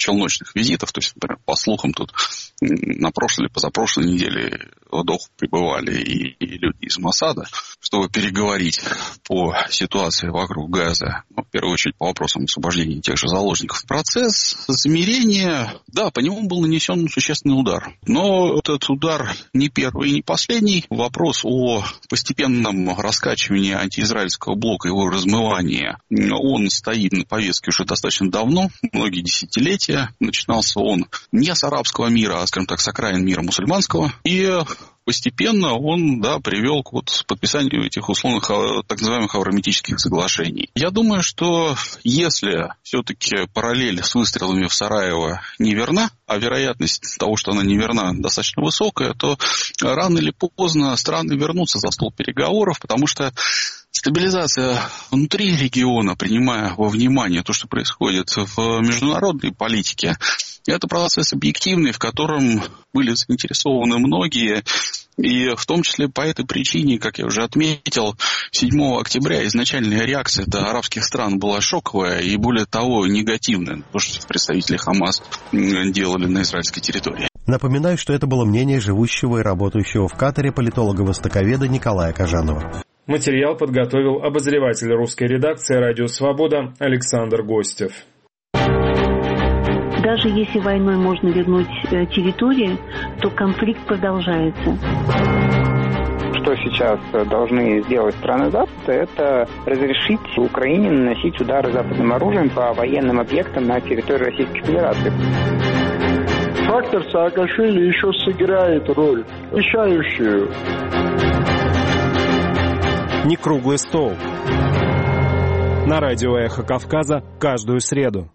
челночных визитов. То есть, например, по слухам, тут на прошлой или позапрошлой неделе в Доху прибывали и, и люди из Моссада, чтобы переговорить по ситуации вокруг Газа, ну, в первую очередь по вопросам освобождения тех же заложников. Процесс замирения, да, по нему был нанесен существенный удар. Но этот удар не первый и не последний. Вопрос о постепенном раскачивании антиизраильского блока, его размывании, он стоит на повестке уже достаточно давно, многие десятилетия. Начинался он не с арабского мира, а, скажем так, с окраин мира мусульманского. И постепенно он, да, привел к вот подписанию этих условных так называемых авраамитических соглашений. Я думаю, что если все-таки параллель с выстрелами в Сараево неверна, а вероятность того, что она неверна, достаточно высокая, то рано или поздно страны вернутся за стол переговоров, потому что стабилизация внутри региона, принимая во внимание то, что происходит в международной политике, это процесс объективный, в котором были заинтересованы многие. И в том числе по этой причине, как я уже отметил, седьмого октября изначальная реакция до арабских стран была шоковая и, более того, негативная. То, что представители Хамас делали на израильской территории. Напоминаю, что это было мнение живущего и работающего в Катаре политолога-востоковеда Николая Кожанова. Материал подготовил обозреватель русской редакции «Радио Свобода» Александр Гостев. Даже если войной можно вернуть территории, то конфликт продолжается. Что сейчас должны сделать страны Запада, это разрешить Украине наносить удары западным оружием по военным объектам на территории Российской Федерации. Фактор Саакашвили еще сыграет роль, решающую. Не круглый стол. На радио «Эхо Кавказа» каждую среду.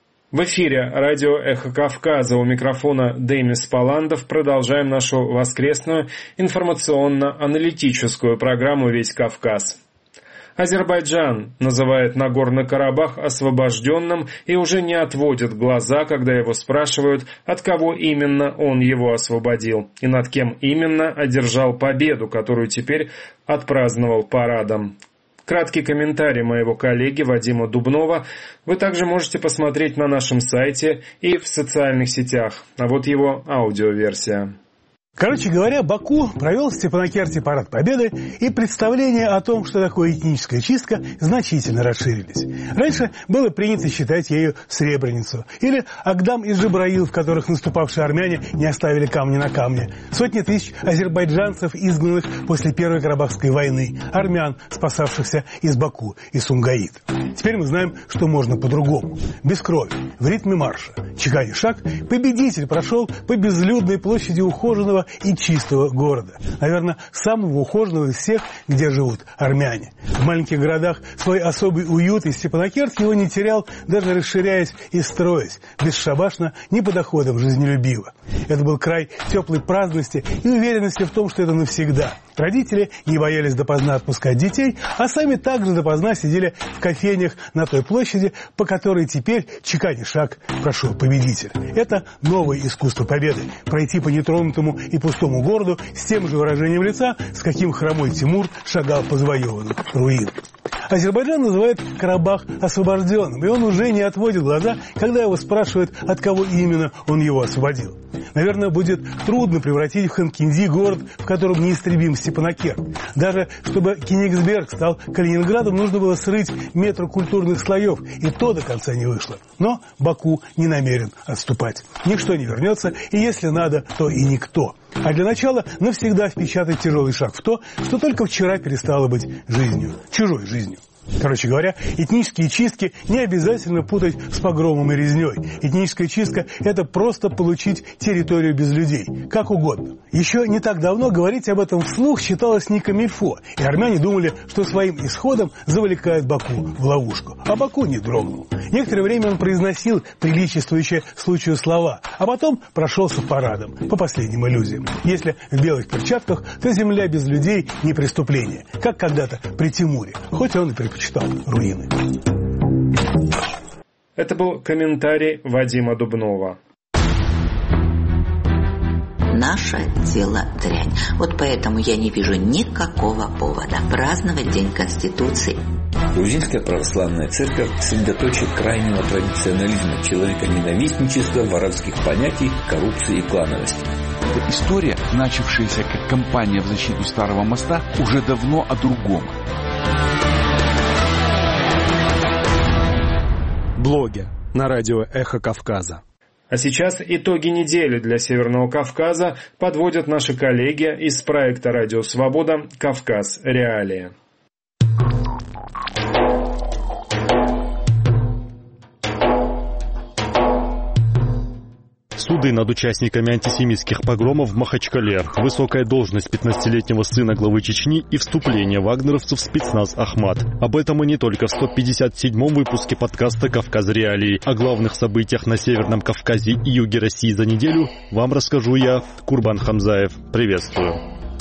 В эфире радио «Эхо Кавказа», у микрофона Демис Паландов. Продолжаем нашу воскресную информационно-аналитическую программу «Весь Кавказ». Азербайджан называет Нагорный Карабах освобожденным и уже не отводит глаза, когда его спрашивают, от кого именно он его освободил и над кем именно одержал победу, которую теперь отпраздновал парадом. Краткий комментарий моего коллеги Вадима Дубнова вы также можете посмотреть на нашем сайте и в социальных сетях. А вот его аудиоверсия. Короче говоря, Баку провел в Степанакерте парад Победы, и представления о том, что такое этническая чистка, значительно расширились. Раньше было принято считать ею Сребреницу, или Агдам и Джабраил, в которых наступавшие армяне не оставили камня на камне, сотни тысяч азербайджанцев, изгнанных после Первой Карабахской войны, армян, спасавшихся из Баку и Сумгаит. Теперь мы знаем, что можно по-другому. Без крови, в ритме марша, чеканя шаг, победитель прошел по безлюдной площади ухоженного и чистого города. Наверное, самого ухоженного из всех, где живут армяне. В маленьких городах свой особый уют, и Степанакерт его не терял, даже расширяясь и строясь, бесшабашно, ни по доходам жизнелюбиво. Это был край теплой праздности и уверенности в том, что это навсегда. Родители не боялись допоздна отпускать детей, а сами также допоздна сидели в кофейнях на той площади, по которой теперь, чеканя шаг, прошел победитель. Это новое искусство победы – пройти по нетронутому и пустому городу с тем же выражением лица, с каким хромой Тимур шагал по завоеванным руинам. Азербайджан называет Карабах освобожденным, и он уже не отводит глаза, когда его спрашивают, от кого именно он его освободил. Наверное, будет трудно превратить в Ханкинди город, в котором неистребим Степанакерт. Даже чтобы Кенигсберг стал Калининградом, нужно было срыть метр культурных слоев, и то до конца не вышло. Но Баку не намерен отступать. Ничто не вернется, и если надо, то и никто. А для начала навсегда впечатать тяжелый шаг в то, что только вчера перестало быть жизнью, чужой жизнью. Короче говоря, этнические чистки не обязательно путать с погромом и резней. Этническая чистка – это просто получить территорию без людей, как угодно. Еще не так давно говорить об этом вслух считалось не камильфо, и армяне думали, что своим исходом завлекают Баку в ловушку. А Баку не дрогнул. Некоторое время он произносил приличествующие случаю слова, а потом прошелся парадом, по последним иллюзиям. Если в белых перчатках, то земля без людей не преступление, как когда-то при Тимуре, хоть он и предпочитал читал руины. Это был комментарий Вадима Дубнова. Наше дело дрянь. Вот поэтому я не вижу никакого повода праздновать День Конституции. Грузинская православная церковь – средоточие крайнего традиционализма, человеконенавистничества, воровских понятий, коррупции и клановости. Эта история, начавшаяся как кампания в защиту Старого моста, уже давно о другом. Блоги на радио «Эхо Кавказа». А сейчас итоги недели для Северного Кавказа подводят наши коллеги из проекта «Радио Свобода. Кавказ. Реалии». Суды над участниками антисемитских погромов в Махачкале, высокая должность пятнадцатилетнего сына главы Чечни и вступление вагнеровцев в спецназ «Ахмат». Об этом и не только в сто пятьдесят седьмом выпуске подкаста «Кавказ. Реалии». О главных событиях на Северном Кавказе и юге России за неделю вам расскажу я, Курбан Хамзаев. Приветствую.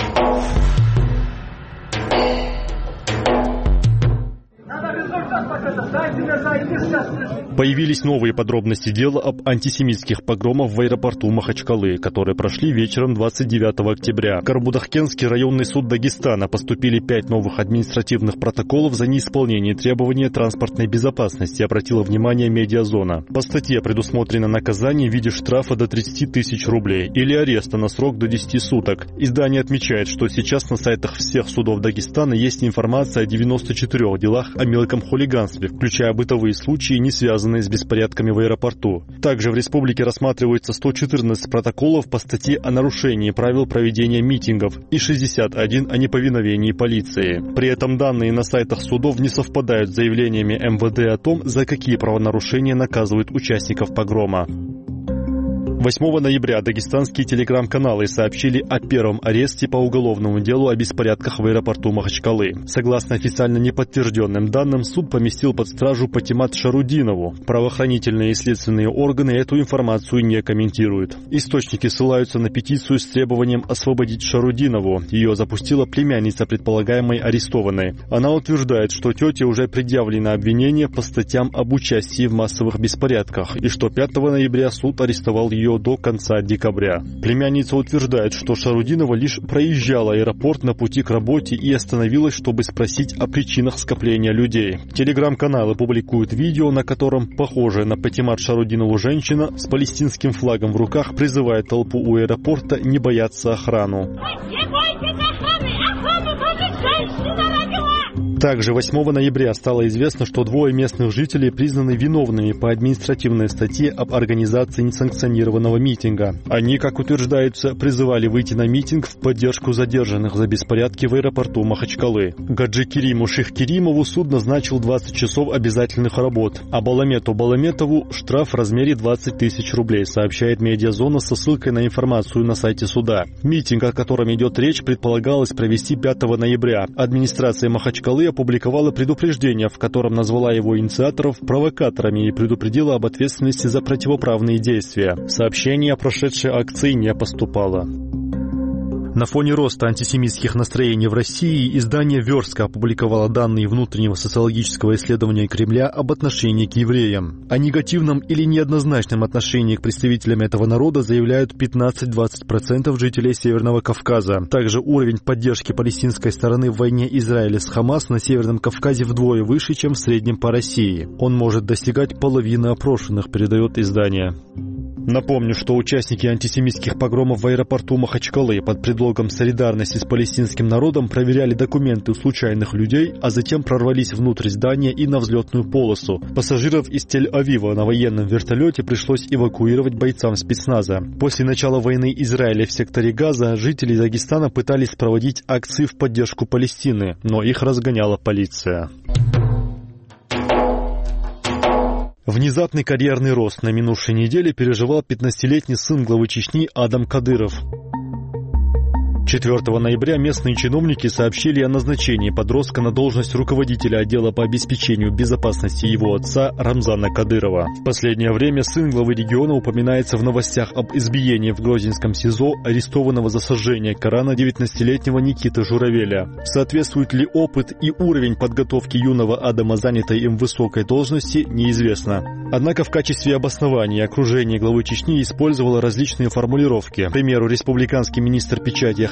Появились новые подробности дела об антисемитских погромах в аэропорту Махачкалы, которые прошли вечером двадцать девятого октября. В Карабудахкенский районный суд Дагестана поступили пять новых административных протоколов за неисполнение требований транспортной безопасности, обратила внимание медиазона. По статье предусмотрено наказание в виде штрафа до тридцати тысяч рублей или ареста на срок до десяти суток. Издание отмечает, что сейчас на сайтах всех судов Дагестана есть информация о девяноста четырёх делах о мелком хулиганстве, включая бытовые случаи, не связанные с беспорядками в аэропорту. Также в республике рассматривается сто четырнадцать протоколов по статье о нарушении правил проведения митингов и шестьдесят один о неповиновении полиции. При этом данные на сайтах судов не совпадают с заявлениями эм вэ дэ о том, за какие правонарушения наказывают участников погрома. восьмого ноября дагестанские телеграм-каналы сообщили о первом аресте по уголовному делу о беспорядках в аэропорту Махачкалы. Согласно официально неподтвержденным данным, суд поместил под стражу Патимат Шарудинову. Правоохранительные и следственные органы эту информацию не комментируют. Источники ссылаются на петицию с требованием освободить Шарудинову. Ее запустила племянница предполагаемой арестованной. Она утверждает, что тете уже предъявлено обвинение по статьям об участии в массовых беспорядках и что пятого ноября суд арестовал ее до конца декабря. Племянница утверждает, что Шарудинова лишь проезжала аэропорт на пути к работе и остановилась, чтобы спросить о причинах скопления людей. Телеграм-каналы публикуют видео, на котором похожая на Патимат Шарудинову женщина с палестинским флагом в руках призывает толпу у аэропорта не бояться охрану. Также восьмого ноября стало известно, что двое местных жителей признаны виновными по административной статье об организации несанкционированного митинга. Они, как утверждается, призывали выйти на митинг в поддержку задержанных за беспорядки в аэропорту Махачкалы. Гаджи Кериму Шихкеримову суд назначил двадцать часов обязательных работ, а Баламету Баламетову штраф в размере двадцать тысяч рублей, сообщает медиазона со ссылкой на информацию на сайте суда. Митинг, о котором идет речь, предполагалось провести пятого ноября. Администрация Махачкалы опубликовала предупреждение, в котором назвала его инициаторов провокаторами и предупредила об ответственности за противоправные действия. Сообщение о прошедшей акции не поступало. На фоне роста антисемитских настроений в России издание «Верстка» опубликовало данные внутреннего социологического исследования Кремля об отношении к евреям. О негативном или неоднозначном отношении к представителям этого народа заявляют пятнадцать-двадцать процентов жителей Северного Кавказа. Также уровень поддержки палестинской стороны в войне Израиля с Хамас на Северном Кавказе вдвое выше, чем в среднем по России. Он может достигать половины опрошенных, передает издание. Напомню, что участники антисемитских погромов в аэропорту Махачкалы под предлогом солидарности с палестинским народом проверяли документы у случайных людей, а затем прорвались внутрь здания и на взлетную полосу. Пассажиров из Тель-Авива на военном вертолете пришлось эвакуировать бойцам спецназа. После начала войны Израиля в секторе Газа жители Дагестана пытались проводить акции в поддержку Палестины, но их разгоняла полиция. Внезапный карьерный рост на минувшей неделе переживал пятнадцатилетний сын главы Чечни Адам Кадыров. четвёртого ноября местные чиновники сообщили о назначении подростка на должность руководителя отдела по обеспечению безопасности его отца Рамзана Кадырова. В последнее время сын главы региона упоминается в новостях об избиении в Грозинском СИЗО арестованного за сожжение Корана девятнадцатилетнего Никиты Журавеля. Соответствует ли опыт и уровень подготовки юного Адама занятой им высокой должности, неизвестно. Однако в качестве обоснования окружение главы Чечни использовало различные формулировки. К примеру, республиканский министр печати Ахмед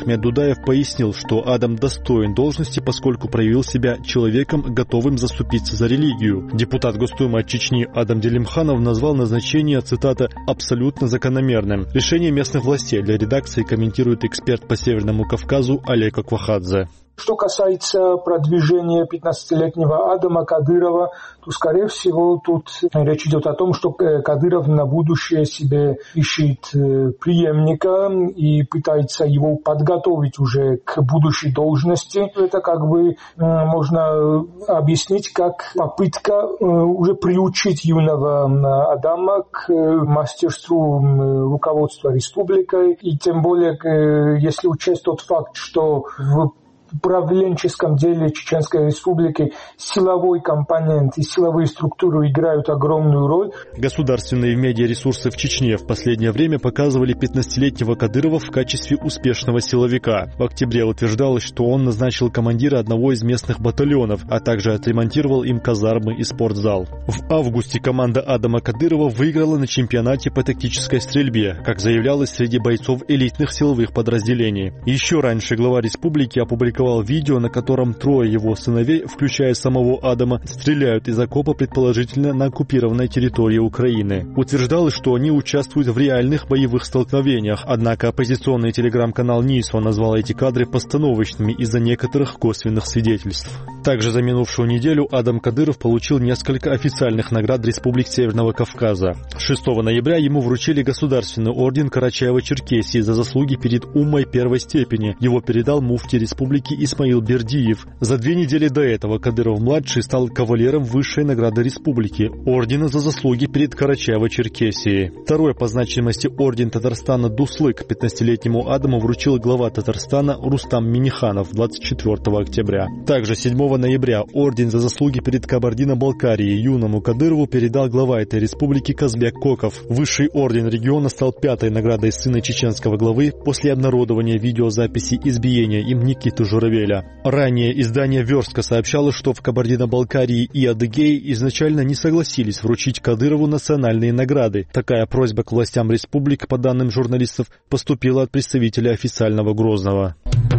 Ахмед Дудаев пояснил, что Адам достоин должности, поскольку проявил себя человеком, готовым заступиться за религию. Депутат Госдумы от Чечни Адам Делимханов назвал назначение, цитата, «абсолютно закономерным». Решение местных властей для редакции комментирует эксперт по Северному Кавказу Олег Аквахадзе. Что касается продвижения пятнадцатилетнего Адама Кадырова, то, скорее всего, тут речь идет о том, что Кадыров на будущее себе ищет преемника и пытается его подготовить уже к будущей должности. Это как бы можно объяснить как попытка уже приучить юного Адама к мастерству руководства республикой. И тем более, если учесть тот факт, что в в управленческом деле Чеченской Республики силовой компонент и силовые структуры играют огромную роль. Государственные медиаресурсы в Чечне в последнее время показывали пятнадцатилетнего Кадырова в качестве успешного силовика. В октябре утверждалось, что он назначил командира одного из местных батальонов, а также отремонтировал им казармы и спортзал. В августе команда Адама Кадырова выиграла на чемпионате по тактической стрельбе, как заявлялось среди бойцов элитных силовых подразделений. Еще раньше глава республики опубликовал видео, на котором трое его сыновей, включая самого Адама, стреляют из окопа, предположительно на оккупированной территории Украины. Утверждалось, что они участвуют в реальных боевых столкновениях, однако оппозиционный телеграм-канал НИСО назвал эти кадры постановочными из-за некоторых косвенных свидетельств. Также за минувшую неделю Адам Кадыров получил несколько официальных наград республик Северного Кавказа. шестого ноября ему вручили государственный орден Карачаево-Черкесии за заслуги перед уммой первой степени. Его передал муфти республики Исмаил Бердиев. За две недели до этого Кадыров-младший стал кавалером высшей награды республики – ордена за заслуги перед Карачаево-Черкесией. Второй по значимости орден Татарстана Дуслык пятнадцатилетнему Адаму вручил глава Татарстана Рустам Миниханов двадцать четвёртого октября. Также седьмого ноября орден за заслуги перед Кабардино-Балкарией юному Кадырову передал глава этой республики Казбек Коков. Высший орден региона стал пятой наградой сына чеченского главы после обнародования видеозаписи избиения им Никиты Журавеля. Ранее издание «Верстка» сообщало, что в Кабардино-Балкарии и Адыгее изначально не согласились вручить Кадырову национальные награды. Такая просьба к властям республик, по данным журналистов, поступила от представителя официального Грозного.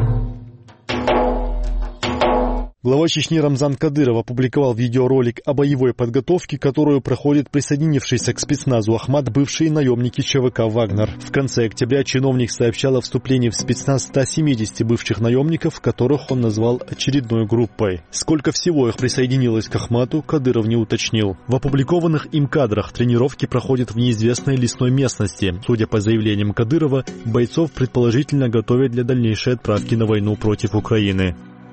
Глава Чечни Рамзан Кадыров опубликовал видеоролик о боевой подготовке, которую проходит присоединившийся к спецназу Ахмат бывшие наемники ЧВК «Вагнер». В конце октября чиновник сообщал о вступлении в спецназ ста семидесяти бывших наемников, которых он назвал очередной группой. Сколько всего их присоединилось к Ахмату, Кадыров не уточнил. В опубликованных им кадрах тренировки проходят в неизвестной лесной местности. Судя по заявлениям Кадырова, бойцов предположительно готовят для дальнейшей отправки на войну против Украины.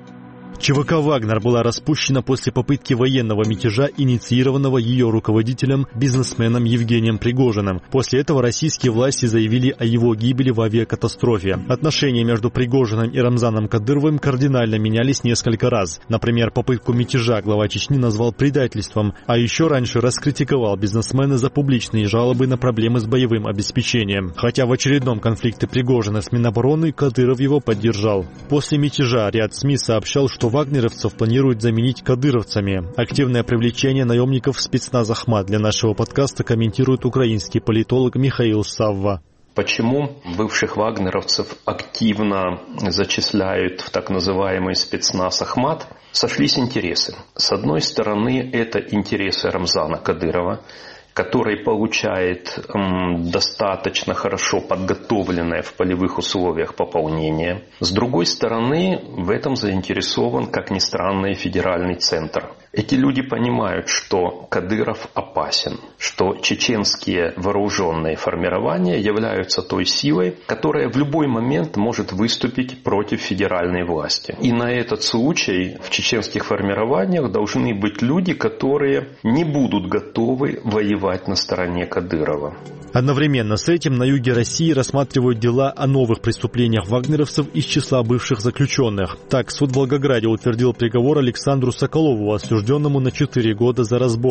ЧВК «Вагнер» была распущена после попытки военного мятежа, инициированного ее руководителем, бизнесменом Евгением Пригожиным. После этого российские власти заявили о его гибели в авиакатастрофе. Отношения между Пригожиным и Рамзаном Кадыровым кардинально менялись несколько раз. Например, попытку мятежа глава Чечни назвал предательством, а еще раньше раскритиковал бизнесмена за публичные жалобы на проблемы с боевым обеспечением. Хотя в очередном конфликте Пригожина с Минобороны Кадыров его поддержал. После мятежа ряд СМИ сообщал, что вагнеровцев планируют заменить кадыровцами. Активное привлечение наемников в спецназ Ахмат для нашего подкаста комментирует украинский политолог Михаил Савва. Почему бывших вагнеровцев активно зачисляют в так называемый спецназ Ахмат? Сошлись интересы. С одной стороны, это интересы Рамзана Кадырова, который получает м, достаточно хорошо подготовленное в полевых условиях пополнение. С другой стороны, в этом заинтересован, как ни странно, и федеральный центр. Эти люди понимают, что Кадыров опасен, что чеченские вооруженные формирования являются той силой, которая в любой момент может выступить против федеральной власти. И на этот случай в чеченских формированиях должны быть люди, которые не будут готовы воевать на стороне Кадырова. Одновременно с этим на юге России рассматривают дела о новых преступлениях вагнеровцев из числа бывших заключенных. Так, суд в Волгограде утвердил приговор Александру Соколову, осужденному на четыре года за разбой.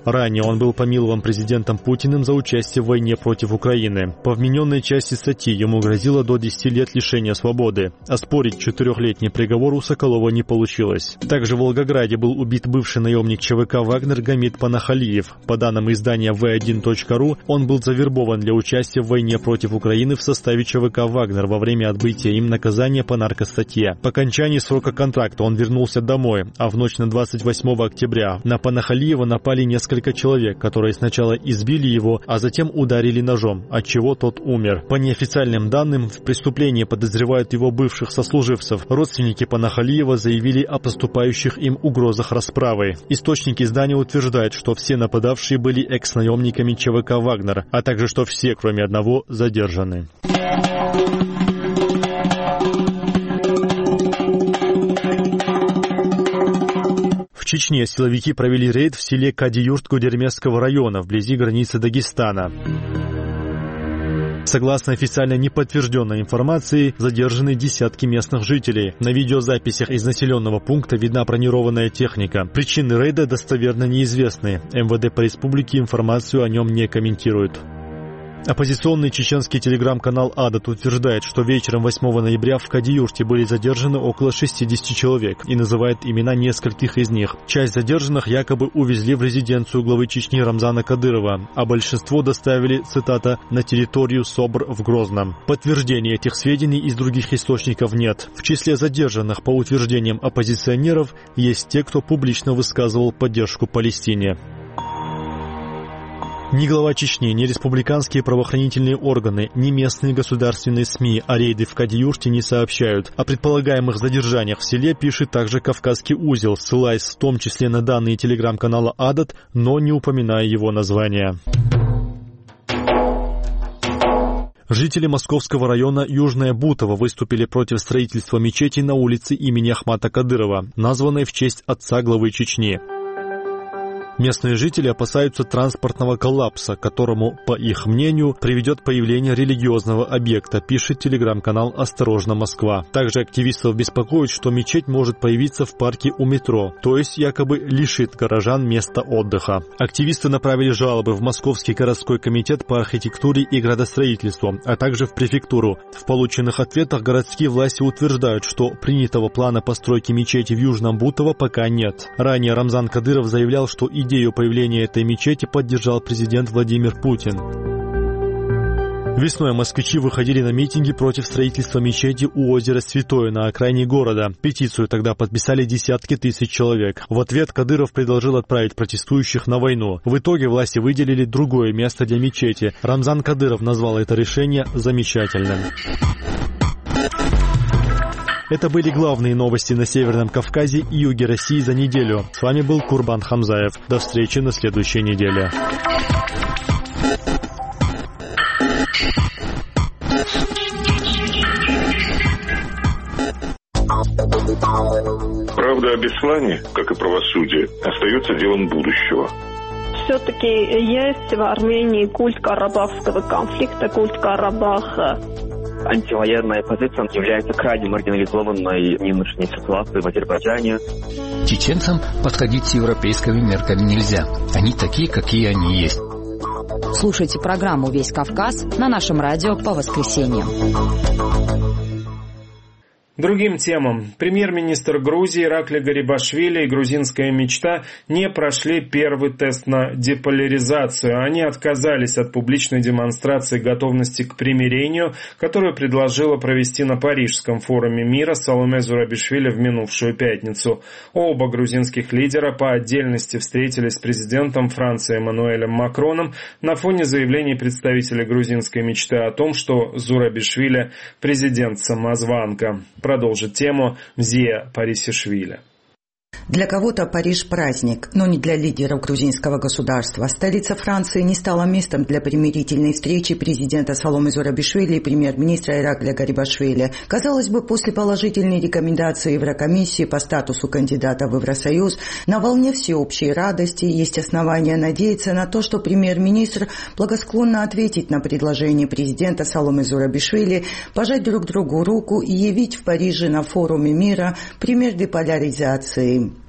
Ранее он был помилован президентом Путиным за участие в войне против Украины. По вмененной части статьи ему грозило до десяти лет лишения свободы. Оспорить четырехлетний приговор у Соколова не получилось. Также в Волгограде был убит бывший наемник ЧВК «Вагнер» Гамид Панахалиев. По данным издания вэ один точка ру, он был завербован для участия в войне против Украины в составе ЧВК «Вагнер» во время отбытия им наказания по наркостатье. По окончании срока контракта он вернулся домой, а в ночь на двадцать восьмого октября на Панахалиева напали несколько человек, которые сначала избили его, а затем ударили ножом, отчего тот умер. По неофициальным данным, в преступлении подозревают его бывших сослуживцев. Родственники Панахалиева заявили о поступающих им угрозах расправы. Источники издания утверждают, что все нападавшие были экс-наемниками ЧВК «Вагнер», а также что все, кроме одного, задержаны. В Чечне силовики провели рейд в селе Кадиюрт Гудермесского района вблизи границы Дагестана. Согласно официально неподтвержденной информации, задержаны десятки местных жителей. На видеозаписях из населенного пункта видна бронированная техника. Причины рейда достоверно неизвестны. эм вэ дэ по республике информацию о нем не комментирует. Оппозиционный чеченский телеграм-канал «Адат» утверждает, что вечером восьмого ноября в Кадиюрте были задержаны около шестидесяти человек и называет имена нескольких из них. Часть задержанных якобы увезли в резиденцию главы Чечни Рамзана Кадырова, а большинство доставили, цитата, «на территорию СОБР в Грозном». Подтверждения этих сведений из других источников нет. В числе задержанных, по утверждениям оппозиционеров, есть те, кто публично высказывал поддержку Палестине. Ни глава Чечни, ни республиканские правоохранительные органы, ни местные государственные СМИ о рейде в Кадиюрте не сообщают. О предполагаемых задержаниях в селе пишет также «Кавказский узел», ссылаясь в том числе на данные телеграм-канала «Адат», но не упоминая его название. Жители Московского района Южное Бутово выступили против строительства мечети на улице имени Ахмата Кадырова, названной в честь отца главы Чечни. Местные жители опасаются транспортного коллапса, к которому, по их мнению, приведет появление религиозного объекта, пишет телеграм-канал «Осторожно, Москва». Также активистов беспокоит, что мечеть может появиться в парке у метро, то есть якобы лишит горожан места отдыха. Активисты направили жалобы в Московский городской комитет по архитектуре и градостроительству, а также в префектуру. В полученных ответах городские власти утверждают, что принятого плана постройки мечети в Южном Бутово пока нет. Ранее Рамзан Кадыров заявлял, что и Идею появления этой мечети поддержал президент Владимир Путин. Весной москвичи выходили на митинги против строительства мечети у озера Святое на окраине города. Петицию тогда подписали десятки тысяч человек. В ответ Кадыров предложил отправить протестующих на войну. В итоге власти выделили другое место для мечети. Рамзан Кадыров назвал это решение замечательным. Это были главные новости на Северном Кавказе и юге России за неделю. С вами был Курбан Хамзаев. До встречи на следующей неделе. Правда о Беслане, как и правосудие, остается делом будущего. Все-таки есть в Армении культ карабахского конфликта, культ Карабаха. Антивоенная позиция является крайне маргинализованной в нынешней ситуации в Азербайджане. Чеченцам подходить с европейскими мерками нельзя. Они такие, какие они есть. Слушайте программу «Весь Кавказ» на нашем радио по воскресеньям. Другим темам. Премьер-министр Грузии Иракли Гарибашвили и грузинская мечта не прошли первый тест на деполяризацию. Они отказались от публичной демонстрации готовности к примирению, которую предложила провести на Парижском форуме мира Саломе Зурабишвили в минувшую пятницу. Оба грузинских лидера по отдельности встретились с президентом Франции Эммануэлем Макроном на фоне заявлений представителей грузинской мечты о том, что Зурабишвили – президент-самозванка. Продолжит тему Мзия Парисишвили. Для кого-то Париж – праздник, но не для лидеров грузинского государства. Столица Франции не стала местом для примирительной встречи президента Саломе Зурабишвили и премьер-министра Иракля Гарибашвили. Казалось бы, после положительной рекомендации Еврокомиссии по статусу кандидата в Евросоюз на волне всеобщей радости есть основания надеяться на то, что премьер-министр благосклонно ответит на предложение президента Саломе Зурабишвили пожать друг другу руку и явить в Париже на форуме мира пример деполяризации.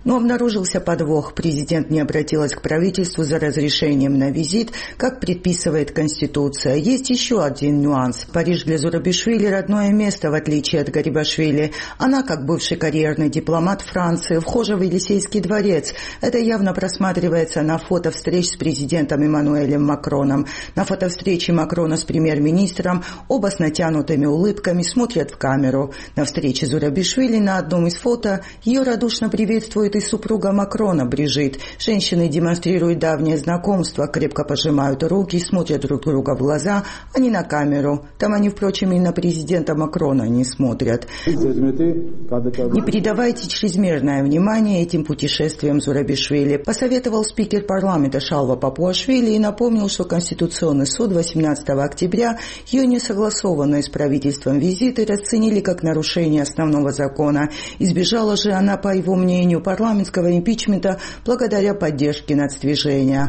Но обнаружился подвох. Президент не обратилась к правительству за разрешением на визит, как предписывает Конституция. Есть еще один нюанс. Париж для Зурабишвили – родное место, в отличие от Гарибашвили. Она, как бывший карьерный дипломат Франции, вхожа в Елисейский дворец. Это явно просматривается на фото встреч с президентом Эммануэлем Макроном. На фотовстрече Макрона с премьер-министром оба с натянутыми улыбками смотрят в камеру. На встрече Зурабишвили на одном из фото ее радушно приветствует и супруга Макрона Брижит. Женщины демонстрируют давнее знакомство, крепко пожимают руки, смотрят друг друга в глаза, а не на камеру. Там они, впрочем, и на президента Макрона не смотрят. Не придавайте чрезмерное внимание этим путешествиям Зурабишвили, посоветовал спикер парламента Шалва Папуашвили и напомнил, что Конституционный суд восемнадцатого октября ее несогласованные с правительством визиты расценили как нарушение основного закона. Избежала же она, по его мнению, парламентского импичмента благодаря поддержке нацдвижения.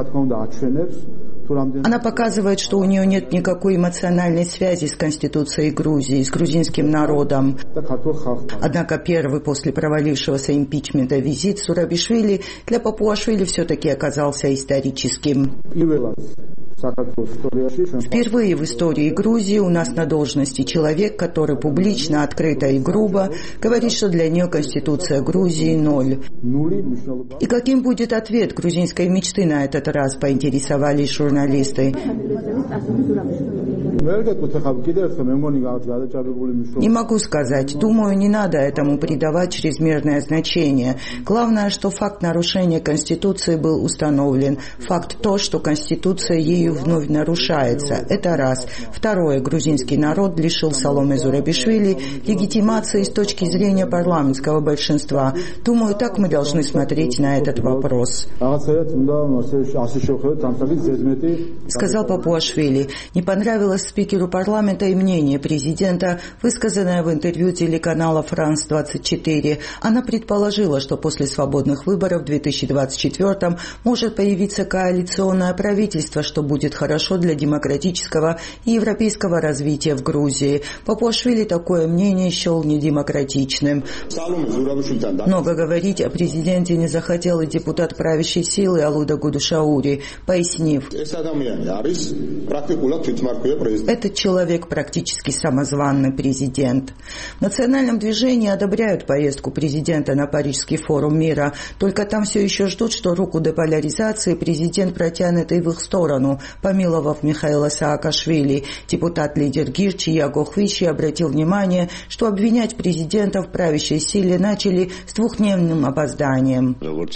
Она показывает, что у нее нет никакой эмоциональной связи с Конституцией Грузии, с грузинским народом. Однако первый после провалившегося импичмента визит Зурабишвили для Папуашвили все-таки оказался историческим. Впервые в истории Грузии у нас на должности человек, который публично, открыто и грубо говорит, что для нее Конституция Грузии ноль. И каким будет ответ грузинской мечты на этот раз, поинтересовались журналисты. Не могу сказать. Думаю, не надо этому придавать чрезмерное значение. Главное, что факт нарушения Конституции был установлен. Факт то, что Конституция ею вновь нарушается. Это раз. Второе. Грузинский народ лишил Саломе Зурабишвили легитимации с точки зрения парламентского большинства. Думаю, так мы должны смотреть на этот вопрос. Сказал Папуашвили. Не понравилось спикеру парламента и мнение президента, высказанное в интервью телеканала «Франс двадцать четыре». Она предположила, что после свободных выборов в две тысячи двадцать четвёртом может появиться коалиционное правительство, что будет хорошо для демократического и европейского развития в Грузии. Папуашвили такое мнение счел недемократичным. Много говорить о президенте не захотел и депутат правящей силы Алуда Гудушаури, пояснив: этот человек практически самозванный президент. В национальном движении одобряют поездку президента на Парижский форум мира, только там все еще ждут, что руку деполяризации президент протянет и в их сторону, помиловав Михаила Саакашвили. Депутат-лидер Гирчи Ягохвичи обратил внимание, что обвинять президента в правящей силе начали с двухдневным опозданием.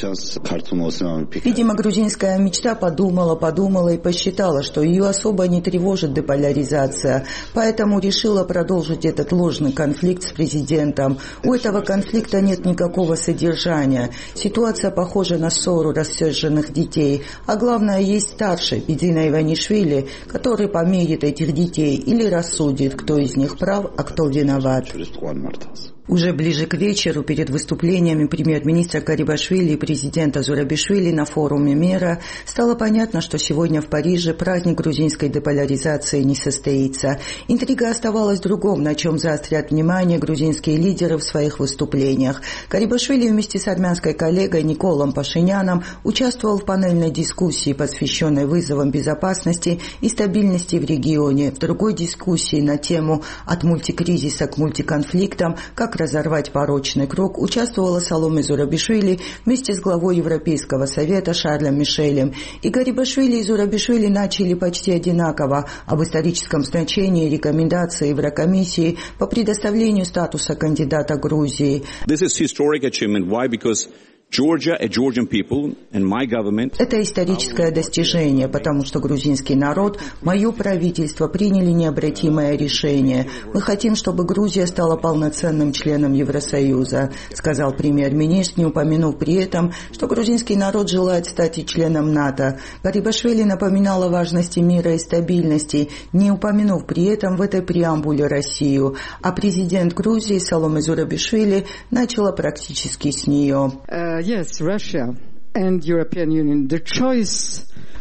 Видимо, грузинская мечта подумала, подумала и посчитала, что ее особо не тревожит деполяризация, поэтому решила продолжить этот ложный конфликт с президентом. У этого конфликта нет никакого содержания. Ситуация похожа на ссору рассерженных детей, а главное, есть старший, Бедина Иванишвили, который помирит этих детей или рассудит, кто из них прав, а кто виноват. Уже ближе к вечеру, перед выступлениями премьер-министра Гарибашвили и президента Зурабишвили на форуме мира, стало понятно, что сегодня в Париже праздник грузинской деполяризации не состоится. Интрига оставалась в другом, на чем заострят внимание грузинские лидеры в своих выступлениях. Гарибашвили вместе с армянской коллегой Николом Пашиняном участвовал в панельной дискуссии, посвященной вызовам безопасности и стабильности в регионе. В другой дискуссии на тему «От мультикризиса к мультиконфликтам. Как разорвать порочный круг» участвовала Саломе Зурабишвили вместе с главой Европейского совета Шарлем Мишелем. И Гарибашвили и Зурабишвили начали почти одинаково об историческом значении рекомендаций Еврокомиссии по предоставлению статуса кандидата Грузии. This is historic achievement. Why? Because Georgia, a Georgian people, and my government. Это историческое достижение, потому что грузинский народ, мое правительство приняли необратимое решение. Мы хотим, чтобы Грузия стала полноценным членом Евросоюза, сказал премьер-министр, не упомянув при этом, что грузинский народ желает стать и членом НАТО. Гарибашвили напоминал о важности мира и стабильности, не упомянув при этом в этой преамбуле Россию. А президент Грузии Саломе Зурабишвили начала практически с нее. Uh, yes, Russia and European Union. The choice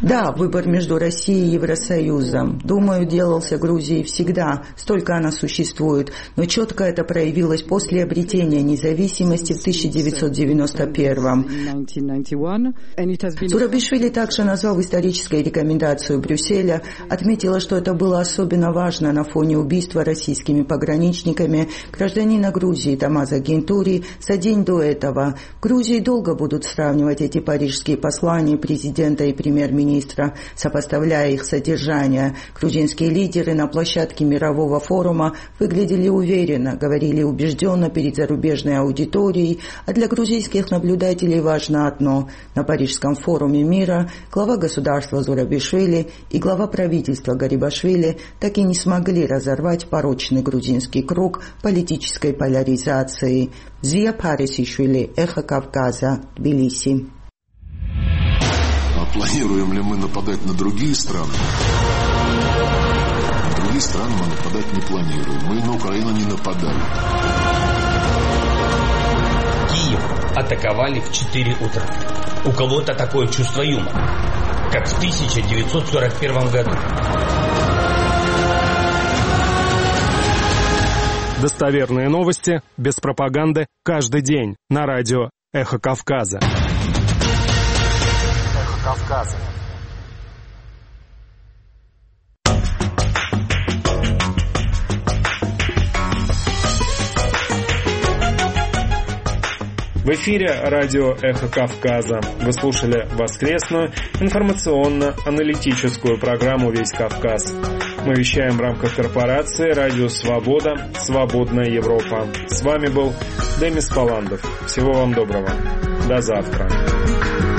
Да, выбор между Россией и Евросоюзом. Думаю, делался Грузией всегда, столько она существует, но четко это проявилось после обретения независимости в тысяча девятьсот девяносто первом. Зурабишвили также назвал исторической рекомендацию Брюсселя, отметила, что это было особенно важно на фоне убийства российскими пограничниками гражданина Грузии Томаза Гентури за день до этого. В Грузии долго будут сравнивать эти парижские послания президента и премьер-министра, сопоставляя их содержание. Грузинские лидеры на площадке мирового форума выглядели уверенно, говорили убежденно перед зарубежной аудиторией, а для грузинских наблюдателей важно одно. На Парижском форуме мира глава государства Зурабишвили и глава правительства Гарибашвили так и не смогли разорвать порочный грузинский круг политической поляризации. Зия Парисишвили, Эхо Кавказа, Тбилиси. Планируем ли мы нападать на другие страны? На другие страны мы нападать не планируем. Мы на Украину не нападали. Киев атаковали в четыре утра. У кого-то такое чувство юмора, как в тысяча девятьсот сорок первом году. Достоверные новости, без пропаганды, каждый день на радио «Эхо Кавказа». Кавказа. В эфире радио «Эхо Кавказа». Вы слушали воскресную информационно-аналитическую программу «Весь Кавказ». Мы вещаем в рамках корпорации «Радио Свобода. Свободная Европа». С вами был Демис Паландов. Всего вам доброго. До завтра.